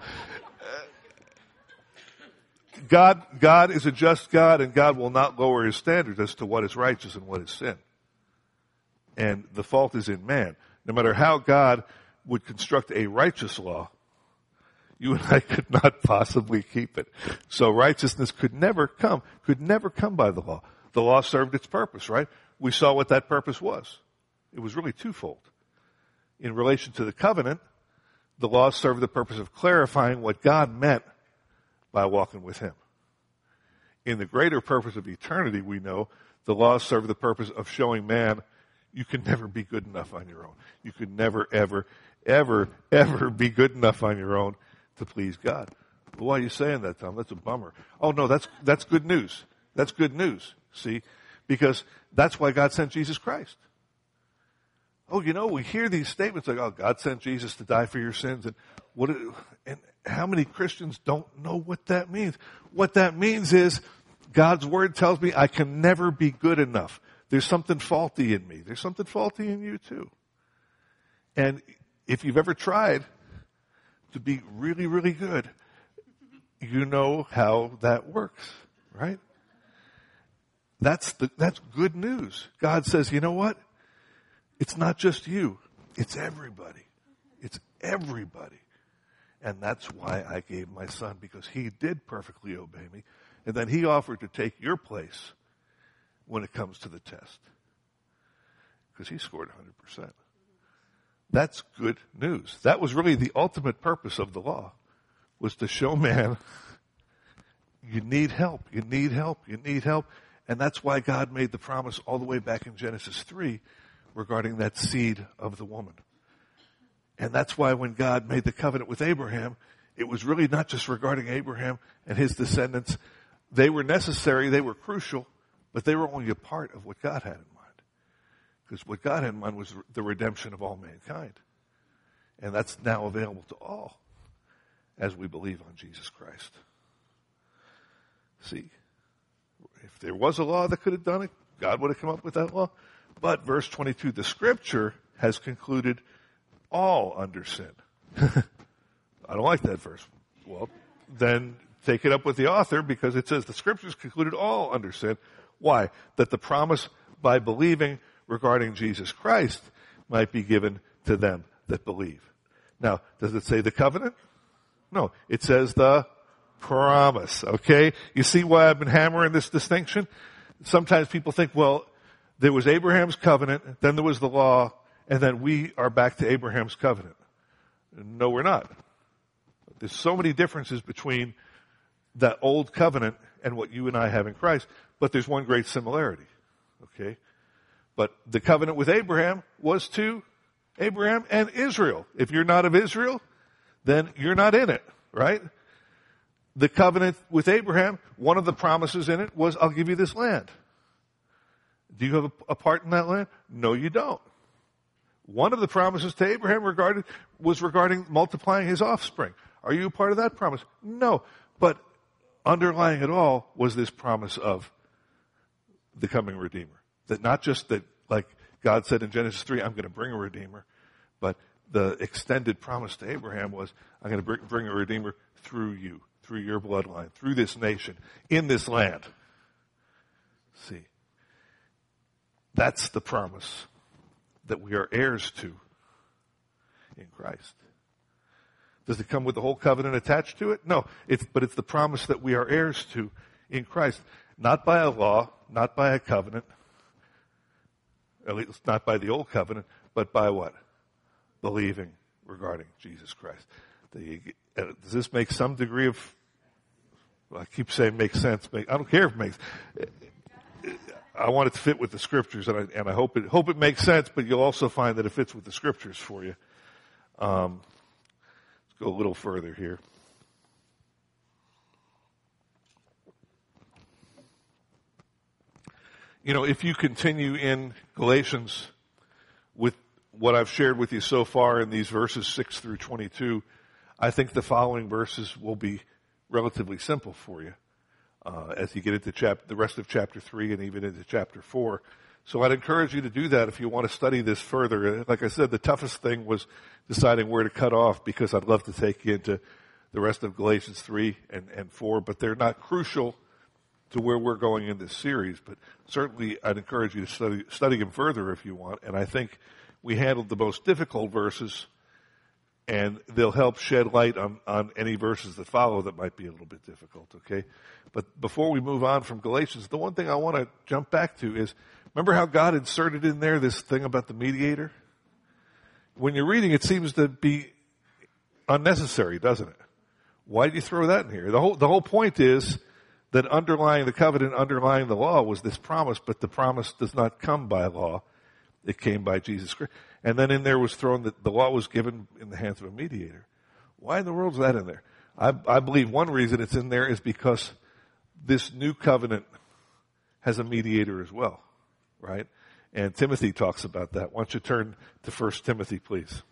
God, God is a just God, and God will not lower his standards as to what is righteous and what is sin. And the fault is in man. No matter how God would construct a righteous law, you and I could not possibly keep it. So righteousness could never come, could never come by the law. The law served its purpose, right? We saw what that purpose was. It was really twofold. In relation to the covenant, the law served the purpose of clarifying what God meant by walking with him. In the greater purpose of eternity, we know the law served the purpose of showing man you can never be good enough on your own. You could never, ever, ever, ever be good enough on your own to please God. Well, why are you saying that, Tom? That's a bummer. Oh, no, that's that's good news. That's good news, see? Because that's why God sent Jesus Christ. Oh, you know, we hear these statements like, oh, God sent Jesus to die for your sins. And what? And how many Christians don't know what that means? What that means is God's word tells me I can never be good enough. There's something faulty in me. There's something faulty in you too. And if you've ever tried to be really, really good, you know how that works, right? That's the, that's good news. God says, you know what? It's not just you. It's everybody. It's everybody. And that's why I gave my son, because he did perfectly obey me. And then he offered to take your place when it comes to the test, because he scored one hundred percent. That's good news. That was really the ultimate purpose of the law, was to show man you need help, you need help, you need help. And that's why God made the promise all the way back in Genesis three regarding that seed of the woman. And that's why when God made the covenant with Abraham, it was really not just regarding Abraham and his descendants. They were necessary, they were crucial, but they were only a part of what God had in mind. Because what God had in mind was the redemption of all mankind. And that's now available to all as we believe on Jesus Christ. See, if there was a law that could have done it, God would have come up with that law. But verse twenty-two, the scripture has concluded all under sin. I don't like that verse. Well, then take it up with the author, because it says the scriptures concluded all under sin. Why? That the promise by believing regarding Jesus Christ might be given to them that believe. Now, does it say the covenant? No, it says the promise, okay? You see why I've been hammering this distinction? Sometimes people think, well, there was Abraham's covenant, then there was the law, and then we are back to Abraham's covenant. No, we're not. There's so many differences between that old covenant and what you and I have in Christ, but there's one great similarity, okay? But the covenant with Abraham was to Abraham and Israel. If you're not of Israel, then you're not in it, right? The covenant with Abraham, one of the promises in it was, I'll give you this land. Do you have a, a part in that land? No, you don't. One of the promises to Abraham regarded, was regarding multiplying his offspring. Are you a part of that promise? No. But underlying it all was this promise of the coming Redeemer. That not just that, like God said in Genesis three, I'm going to bring a Redeemer, but the extended promise to Abraham was, I'm going to bring a Redeemer through you, through your bloodline, through this nation, in this land. See, that's the promise that we are heirs to in Christ. Does it come with the whole covenant attached to it? No, it's, but it's the promise that we are heirs to in Christ. Not by a law, not by a covenant, at least not by the old covenant, but by what? Believing regarding Jesus Christ. The, uh, does this make some degree of, well, I keep saying make sense. Make, I don't care if it makes, I want it to fit with the scriptures, and I, and I hope it, hope it makes sense, but you'll also find that it fits with the scriptures for you. Um, let's go a little further here. You know, if you continue in Galatians with what I've shared with you so far in these verses six through twenty-two, I think the following verses will be relatively simple for you uh, as you get into chap- the rest of chapter three and even into chapter four. So I'd encourage you to do that if you want to study this further. Like I said, the toughest thing was deciding where to cut off, because I'd love to take you into the rest of Galatians three and, and four, but they're not crucial to where we're going in this series. But certainly I'd encourage you to study, study them further if you want. And I think we handled the most difficult verses, and they'll help shed light on, on any verses that follow that might be a little bit difficult, okay? But before we move on from Galatians, the one thing I want to jump back to is, remember how God inserted in there this thing about the mediator? When you're reading, it seems to be unnecessary, doesn't it? Why did you throw that in here? The whole, the whole point is that underlying the covenant, underlying the law was this promise, but the promise does not come by law. It came by Jesus Christ. And then in there was thrown that the law was given in the hands of a mediator. Why in the world is that in there? I, I believe one reason it's in there is because this new covenant has a mediator as well, right? And Timothy talks about that. Why don't you turn to First Timothy, please?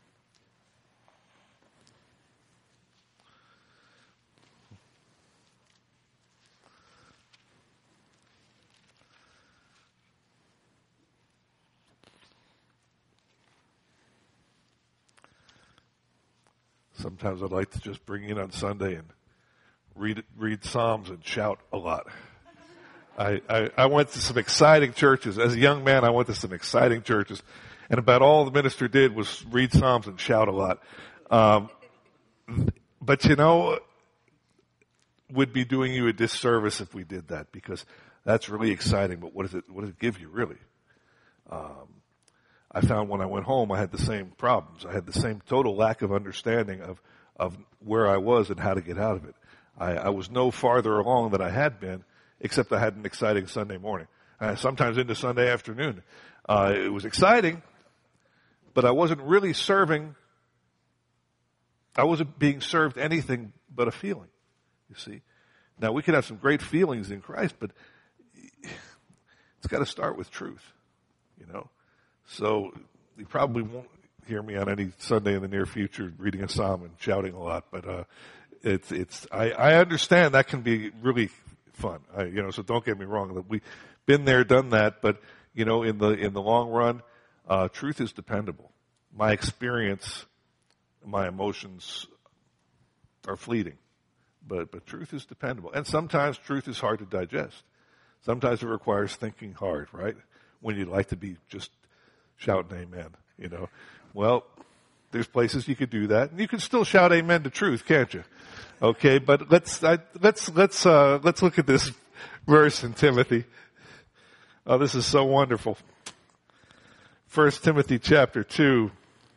Sometimes I'd like to just bring you in on Sunday and read read Psalms and shout a lot. I, I, I went to some exciting churches. As a young man, I went to some exciting churches, and about all the minister did was read Psalms and shout a lot. Um, but you know, would be doing you a disservice if we did that, because that's really exciting. But what does it what does it give you really? Um, I found when I went home, I had the same problems. I had the same total lack of understanding of, of where I was and how to get out of it. I, I was no farther along than I had been, except I had an exciting Sunday morning. Uh, sometimes into Sunday afternoon. Uh, it was exciting, but I wasn't really serving, I wasn't being served anything but a feeling, you see. Now, we can have some great feelings in Christ, but it's got to start with truth, you know. So you probably won't hear me on any Sunday in the near future reading a psalm and shouting a lot, but uh, it's it's I, I understand that can be really fun, I, you know. So don't get me wrong, we've been there, done that, but you know, in the in the long run, uh, truth is dependable. My experience, my emotions are fleeting, but but truth is dependable, and sometimes truth is hard to digest. Sometimes it requires thinking hard, right? When you'd like to be just shouting amen, you know. Well, there's places you could do that, and you can still shout amen to truth, can't you? Okay, but let's I, let's let's uh, let's look at this verse in Timothy. Oh, this is so wonderful. First Timothy chapter two.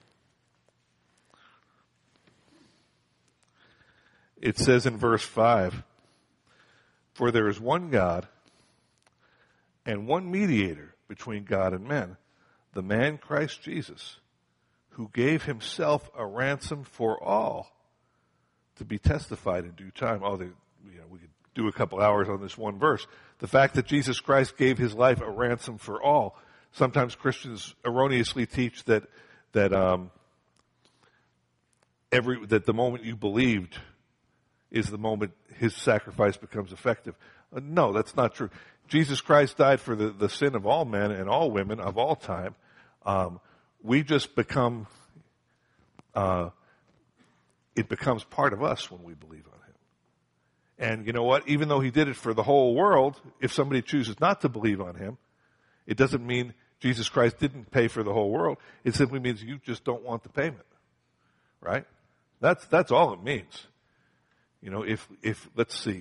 It says in verse five, "For there is one God and one mediator between God and men, the man Christ Jesus, who gave himself a ransom for all, to be testified in due time." Oh, you know, we could do a couple hours on this one verse. The fact that Jesus Christ gave his life a ransom for all. Sometimes Christians erroneously teach that that um, every that the moment you believed is the moment his sacrifice becomes effective. Uh, no, that's not true. Jesus Christ died for the, the sin of all men and all women of all time. Um, we just become, uh, it becomes part of us when we believe on him. And you know what? Even though he did it for the whole world, if somebody chooses not to believe on him, it doesn't mean Jesus Christ didn't pay for the whole world. It simply means you just don't want the payment. Right? That's, that's all it means. You know, if, if, let's see.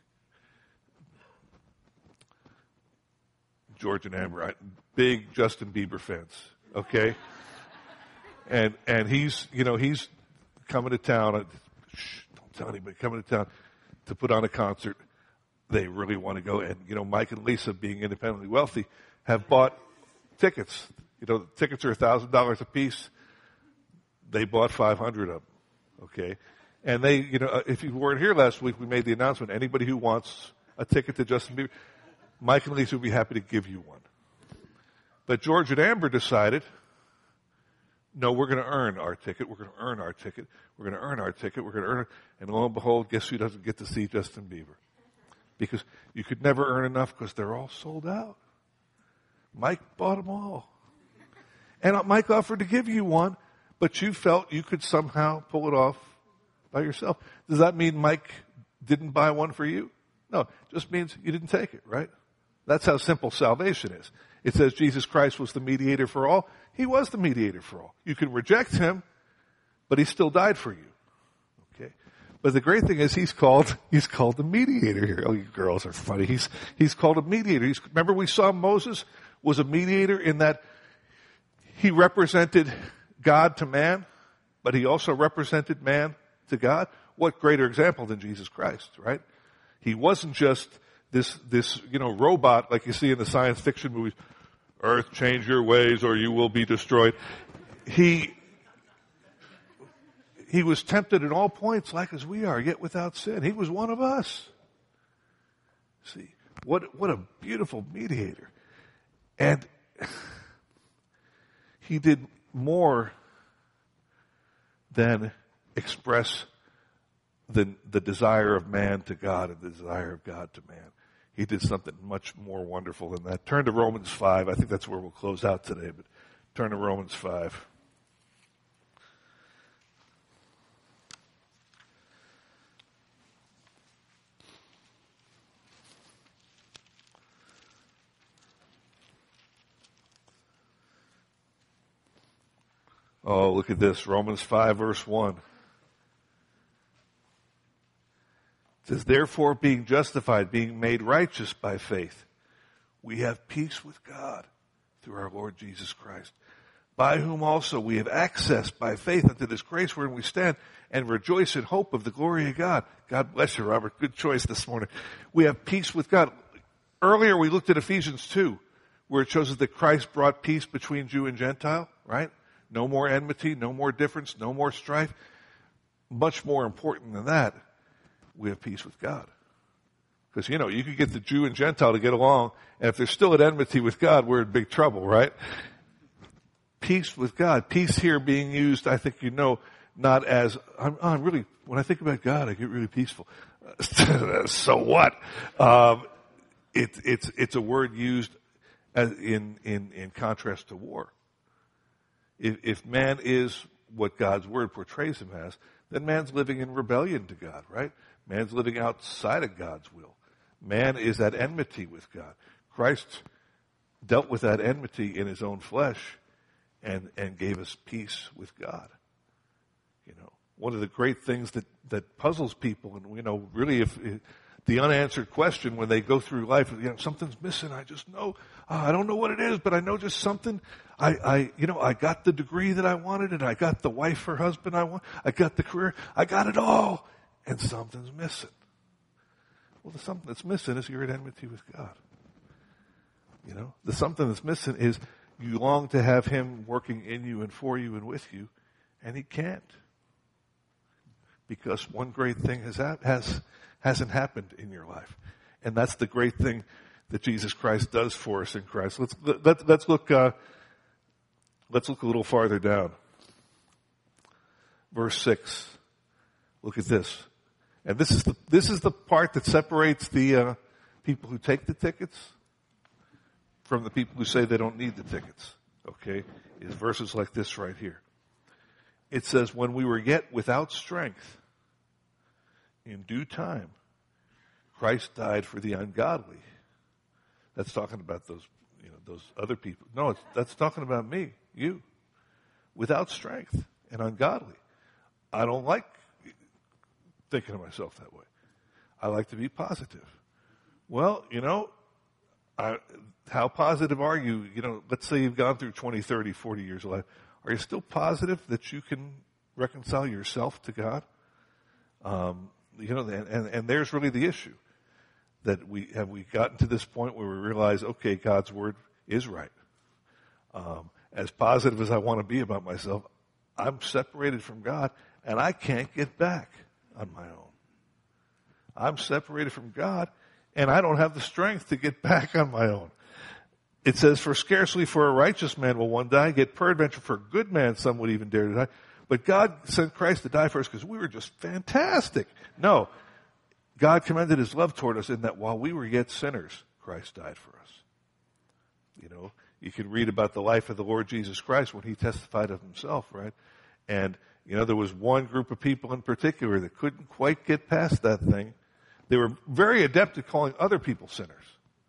George and Amber, right? Big Justin Bieber fans. Okay? And, and he's, you know, he's coming to town. Shh, don't tell anybody. Coming to town to put on a concert. They really want to go. And, you know, Mike and Lisa, being independently wealthy, have bought tickets. You know, the tickets are one thousand dollars a piece. They bought five hundred of them. Okay? And they, you know, if you weren't here last week, we made the announcement. Anybody who wants a ticket to Justin Bieber, Mike and Lisa would be happy to give you one. But George and Amber decided, no, we're going to earn our ticket. We're going to earn our ticket. We're going to earn our ticket. We're going to earn it. And lo and behold, guess who doesn't get to see Justin Bieber? Because you could never earn enough because they're all sold out. Mike bought them all. And Mike offered to give you one, but you felt you could somehow pull it off by yourself. Does that mean Mike didn't buy one for you? No, it just means you didn't take it, right? That's how simple salvation is. It says Jesus Christ was the mediator for all. He was the mediator for all. You can reject him, but he still died for you. Okay? But the great thing is he's called, he's called the mediator here. Oh, you girls are funny. He's, he's called a mediator. He's, remember we saw Moses was a mediator in that he represented God to man, but he also represented man to God. What greater example than Jesus Christ, right? He wasn't just this, this, you know, robot like you see in the science fiction movies. Earth, change your ways or you will be destroyed. He, he was tempted at all points like as we are, yet without sin. He was one of us. See, what, what a beautiful mediator. And he did more than express the, the desire of man to God and the desire of God to man. He did something much more wonderful than that. Turn to Romans five. I think that's where we'll close out today, but turn to Romans five. Oh, look at this. Romans five, verse one. It says, therefore, being justified, being made righteous by faith, we have peace with God through our Lord Jesus Christ, by whom also we have access by faith unto this grace wherein we stand and rejoice in hope of the glory of God. God bless you, Robert. Good choice this morning. We have peace with God. Earlier we looked at Ephesians two, where it shows us that Christ brought peace between Jew and Gentile, right? No more enmity, no more difference, no more strife. Much more important than that, we have peace with God. Because, you know, you could get the Jew and Gentile to get along, and if they're still at enmity with God, we're in big trouble, right? Peace with God. Peace here being used, I think you know, not as, I'm, I'm really, when I think about God, I get really peaceful. So what? Um, it, it's, it's a word used as in, in, in contrast to war. If, if man is what God's word portrays him as, then man's living in rebellion to God, right? Man's living outside of God's will. Man is at enmity with God. Christ dealt with that enmity in his own flesh and, and gave us peace with God. You know, one of the great things that, that puzzles people, and, you know, really if, if the unanswered question when they go through life, you know, something's missing. I just know, uh, I don't know what it is, but I know just something. I, I, you know, I got the degree that I wanted, and I got the wife or husband I want. I got the career. I got it all, and something's missing. Well, the something that's missing is you're at enmity with God. You know, the something that's missing is you long to have Him working in you and for you and with you, and He can't, because one great thing has has hasn't happened in your life, and that's the great thing that Jesus Christ does for us in Christ. Let's let, let's look. Uh, let's look a little farther down. Verse six. Look at this, and this is the this is the part that separates the uh, people who take the tickets from the people who say they don't need the tickets. Okay, is verses like this right here. It says, "When we were yet without strength, in due time, Christ died for the ungodly. That's talking about those, you know, those other people. No, it's, that's talking about me, you, without strength and ungodly. I don't like thinking of myself that way. I like to be positive. Well, you know, I, how positive are you? You know, let's say you've gone through twenty, thirty, forty years of life. Are you still positive that you can reconcile yourself to God? Um, you know, and, and, and there's really the issue. That we have we gotten to this point where we realize, okay, God's word is right. Um, as positive as I want to be about myself, I'm separated from God, and I can't get back on my own. I'm separated from God, and I don't have the strength to get back on my own. It says, for scarcely for a righteous man will one die, yet peradventure for a good man some would even dare to die. But God sent Christ to die for us because we were just fantastic. No. God commended his love toward us in that while we were yet sinners, Christ died for us. You know, you can read about the life of the Lord Jesus Christ when he testified of himself, right? And, you know, there was one group of people in particular that couldn't quite get past that thing. They were very adept at calling other people sinners.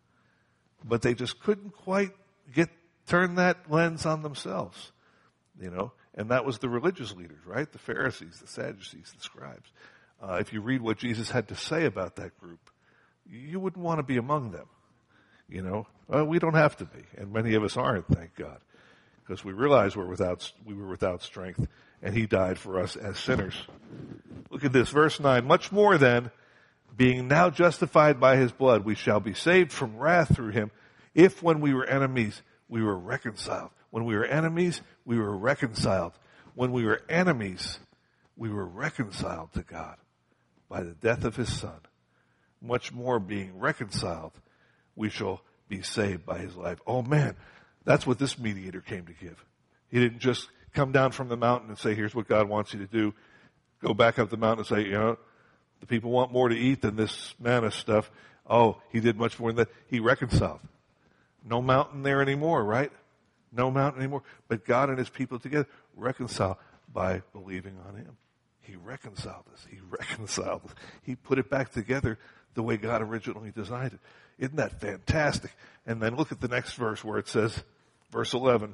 But they just couldn't quite get, turn that lens on themselves, you know? And that was the religious leaders, right? The Pharisees, the Sadducees, the scribes. Uh, if you read what Jesus had to say about that group, you wouldn't want to be among them. You know, well, we don't have to be, and many of us aren't, thank God, because we realize we're without, we were without strength, and he died for us as sinners. Look at this, verse nine. Much more then, being now justified by his blood, we shall be saved from wrath through him, if when we were enemies, we were reconciled. When we were enemies, we were reconciled. When we were enemies, we were reconciled to God by the death of his Son. Much more being reconciled, we shall be saved by his life. Oh man, that's what this mediator came to give. He didn't just come down from the mountain and say, here's what God wants you to do. Go back up the mountain and say, you know, the people want more to eat than this manna stuff. Oh, he did much more than that. He reconciled. No mountain there anymore, right? No mountain anymore. But God and his people together reconcile by believing on him. He reconciled us. He reconciled us. He put it back together the way God originally designed it. Isn't that fantastic? And then look at the next verse where it says, verse eleven,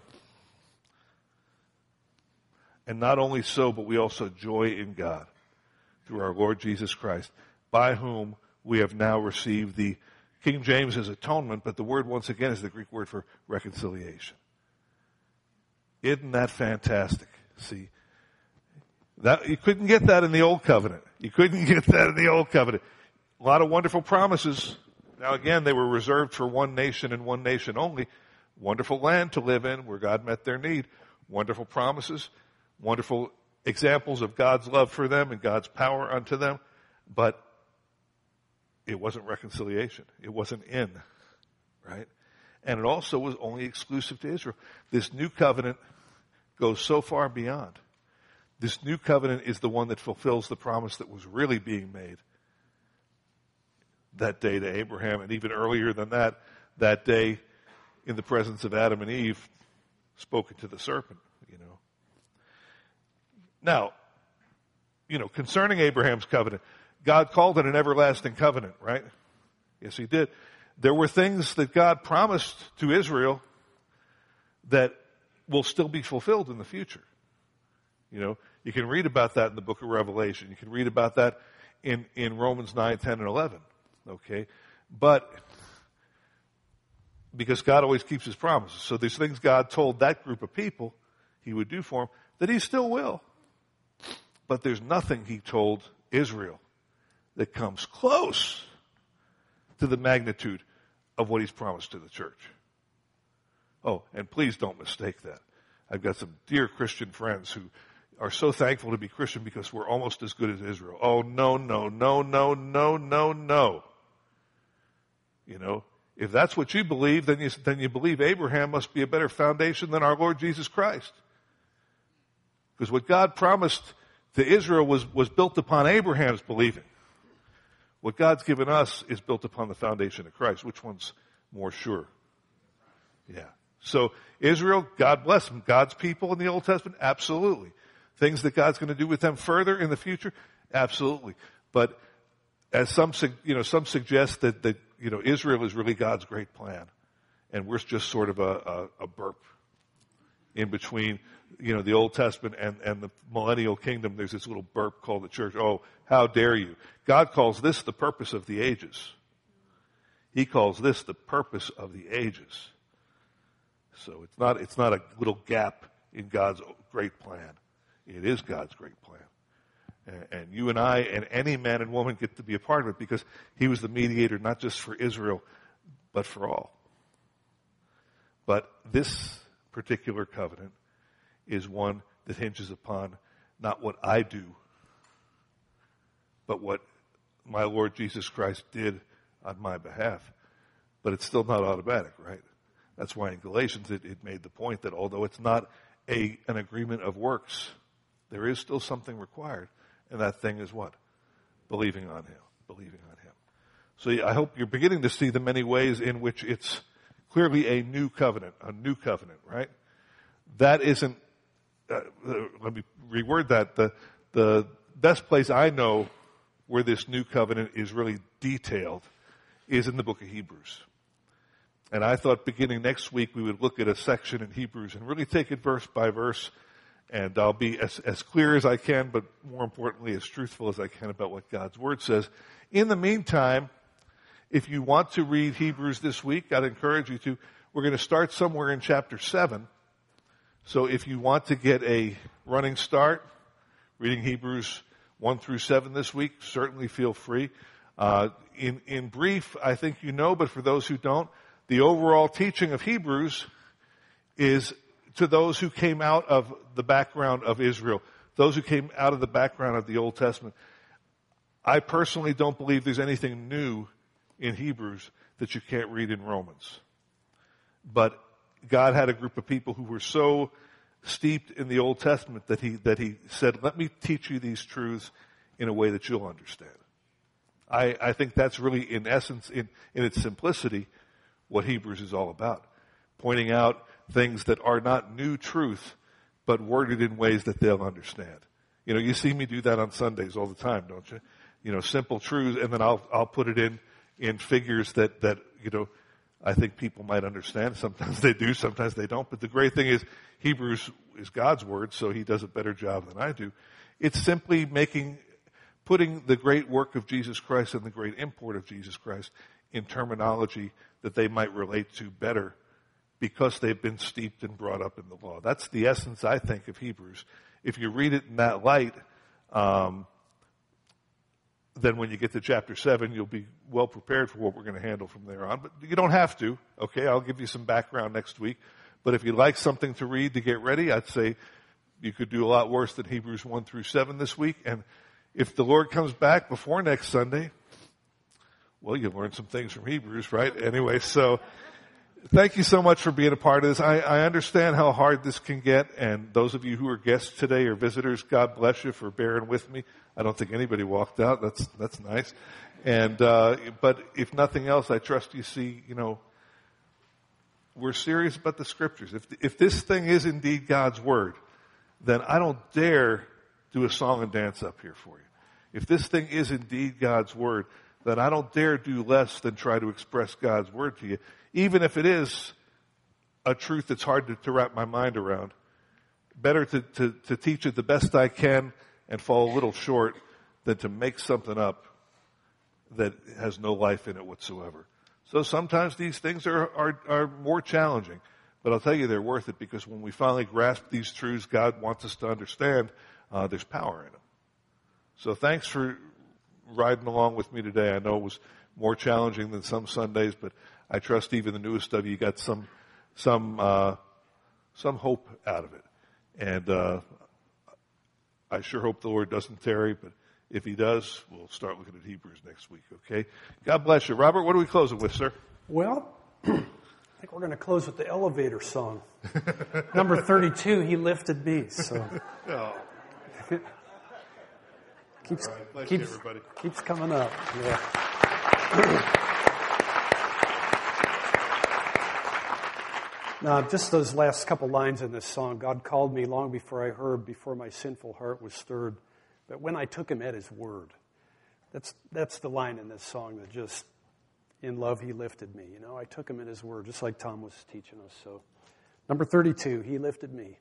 and not only so, but we also joy in God through our Lord Jesus Christ, by whom we have now received the, King James is atonement, but the word once again is the Greek word for reconciliation. Isn't that fantastic? See, that, you couldn't get that in the Old Covenant. You couldn't get that in the Old Covenant. A lot of wonderful promises. Now again, they were reserved for one nation and one nation only. Wonderful land to live in where God met their need. Wonderful promises. Wonderful examples of God's love for them and God's power unto them. But it wasn't reconciliation. It wasn't in. Right? And it also was only exclusive to Israel. This new covenant goes so far beyond. This new covenant is the one that fulfills the promise that was really being made that day to Abraham, and even earlier than that, that day in the presence of Adam and Eve, spoken to the serpent, you know. Now, you know, concerning Abraham's covenant, God called it an everlasting covenant, right? Yes, he did. There were things that God promised to Israel that will still be fulfilled in the future. You know, you can read about that in the book of Revelation. You can read about that in, in Romans nine, ten, and eleven. Okay? But because God always keeps his promises. So there's things God told that group of people he would do for them that he still will. But there's nothing he told Israel that comes close to the magnitude of what he's promised to the church. Oh, and please don't mistake that. I've got some dear Christian friends who are so thankful to be Christian because we're almost as good as Israel. Oh, no, no, no, no, no, no, no. You know, if that's what you believe, then you, then you believe Abraham must be a better foundation than our Lord Jesus Christ. Because what God promised to Israel was, was built upon Abraham's believing. What God's given us is built upon the foundation of Christ. Which one's more sure? Yeah. So Israel, God bless them. God's people in the Old Testament, absolutely. Things that God's going to do with them further in the future, absolutely. But as some, you know, some suggest that, that, you know, Israel is really God's great plan. And we're just sort of a, a, a burp in between, you know, the Old Testament and, and the millennial kingdom. There's this little burp called the church. Oh, how dare you? God calls this the purpose of the ages. He calls this the purpose of the ages. So it's not, it's not a little gap in God's great plan. It is God's great plan. And, and you and I and any man and woman get to be a part of it because he was the mediator not just for Israel, but for all. But this particular covenant is one that hinges upon not what I do, but what my Lord Jesus Christ did on my behalf. But it's still not automatic, right? That's why in Galatians it, it made the point that although it's not a an agreement of works, there is still something required. And that thing is what? Believing on him. Believing on him. So I hope you're beginning to see the many ways in which it's clearly a new covenant, a new covenant, right? That isn't, uh, let me reword that. The, the best place I know where this new covenant is really detailed is in the book of Hebrews. And I thought beginning next week we would look at a section in Hebrews and really take it verse by verse. And I'll be as, as clear as I can, but more importantly, as truthful as I can about what God's Word says. In the meantime, if you want to read Hebrews this week, I'd encourage you to. We're going to start somewhere in chapter seven. So if you want to get a running start, reading Hebrews one through seven this week, certainly feel free. Uh, in, in brief, I think you know, but for those who don't, the overall teaching of Hebrews is to those who came out of the background of Israel, those who came out of the background of the Old Testament. I personally don't believe there's anything new in Hebrews that you can't read in Romans. But God had a group of people who were so steeped in the Old Testament that he, that he said, let me teach you these truths in a way that you'll understand. I, I think that's really, in essence, in, in its simplicity, what Hebrews is all about. Pointing out things that are not new truth, but worded in ways that they'll understand. You know, you see me do that on Sundays all the time, don't you? You know, simple truths, and then I'll I'll put it in in figures that that you know I think people might understand. Sometimes they do, sometimes they don't. But the great thing is, Hebrews is God's word, so He does a better job than I do. It's simply making, putting the great work of Jesus Christ and the great import of Jesus Christ in terminology that they might relate to better, because they've been steeped and brought up in the law. That's the essence, I think, of Hebrews. If you read it in that light, um, then when you get to chapter seven, you'll be well prepared for what we're going to handle from there on. But you don't have to, okay? I'll give you some background next week. But if you'd like something to read to get ready, I'd say you could do a lot worse than Hebrews one through seven this week. And if the Lord comes back before next Sunday, well, you'll learn some things from Hebrews, right? Anyway, so thank you so much for being a part of this. I, I understand how hard this can get, and those of you who are guests today or visitors, God bless you for bearing with me. I don't think anybody walked out. That's that's nice. And uh, but if nothing else, I trust you see, you know, we're serious about the Scriptures. If if this thing is indeed God's Word, then I don't dare do a song and dance up here for you. If this thing is indeed God's Word, then I don't dare do less than try to express God's Word to you, even if it is a truth that's hard to, to wrap my mind around. Better to, to, to teach it the best I can and fall a little short than to make something up that has no life in it whatsoever. So sometimes these things are, are, are more challenging, but I'll tell you they're worth it, because when we finally grasp these truths God wants us to understand, uh, there's power in them. So thanks for riding along with me today. I know it was more challenging than some Sundays, but I trust even the newest of you got some some uh, some hope out of it. And uh, I sure hope the Lord doesn't tarry, but if He does, we'll start looking at Hebrews next week, okay? God bless you. Robert, what are we closing with, sir? Well, I think we're going to close with the elevator song. Number thirty-two, He Lifted Me. So. Oh. Keeps, right, keeps, you, everybody. keeps coming up. Yeah. Now, just those last couple lines in this song. God called me long before I heard, before my sinful heart was stirred. But when I took Him at His word, That's that's the line in this song that just, in love he lifted me. You know, I took him at his word, just like Tom was teaching us. So, number thirty-two, he lifted me.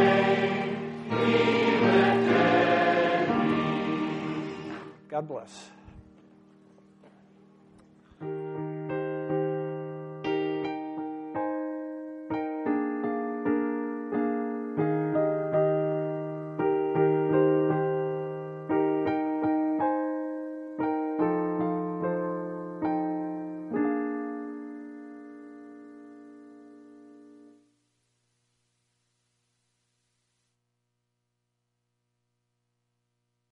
God bless.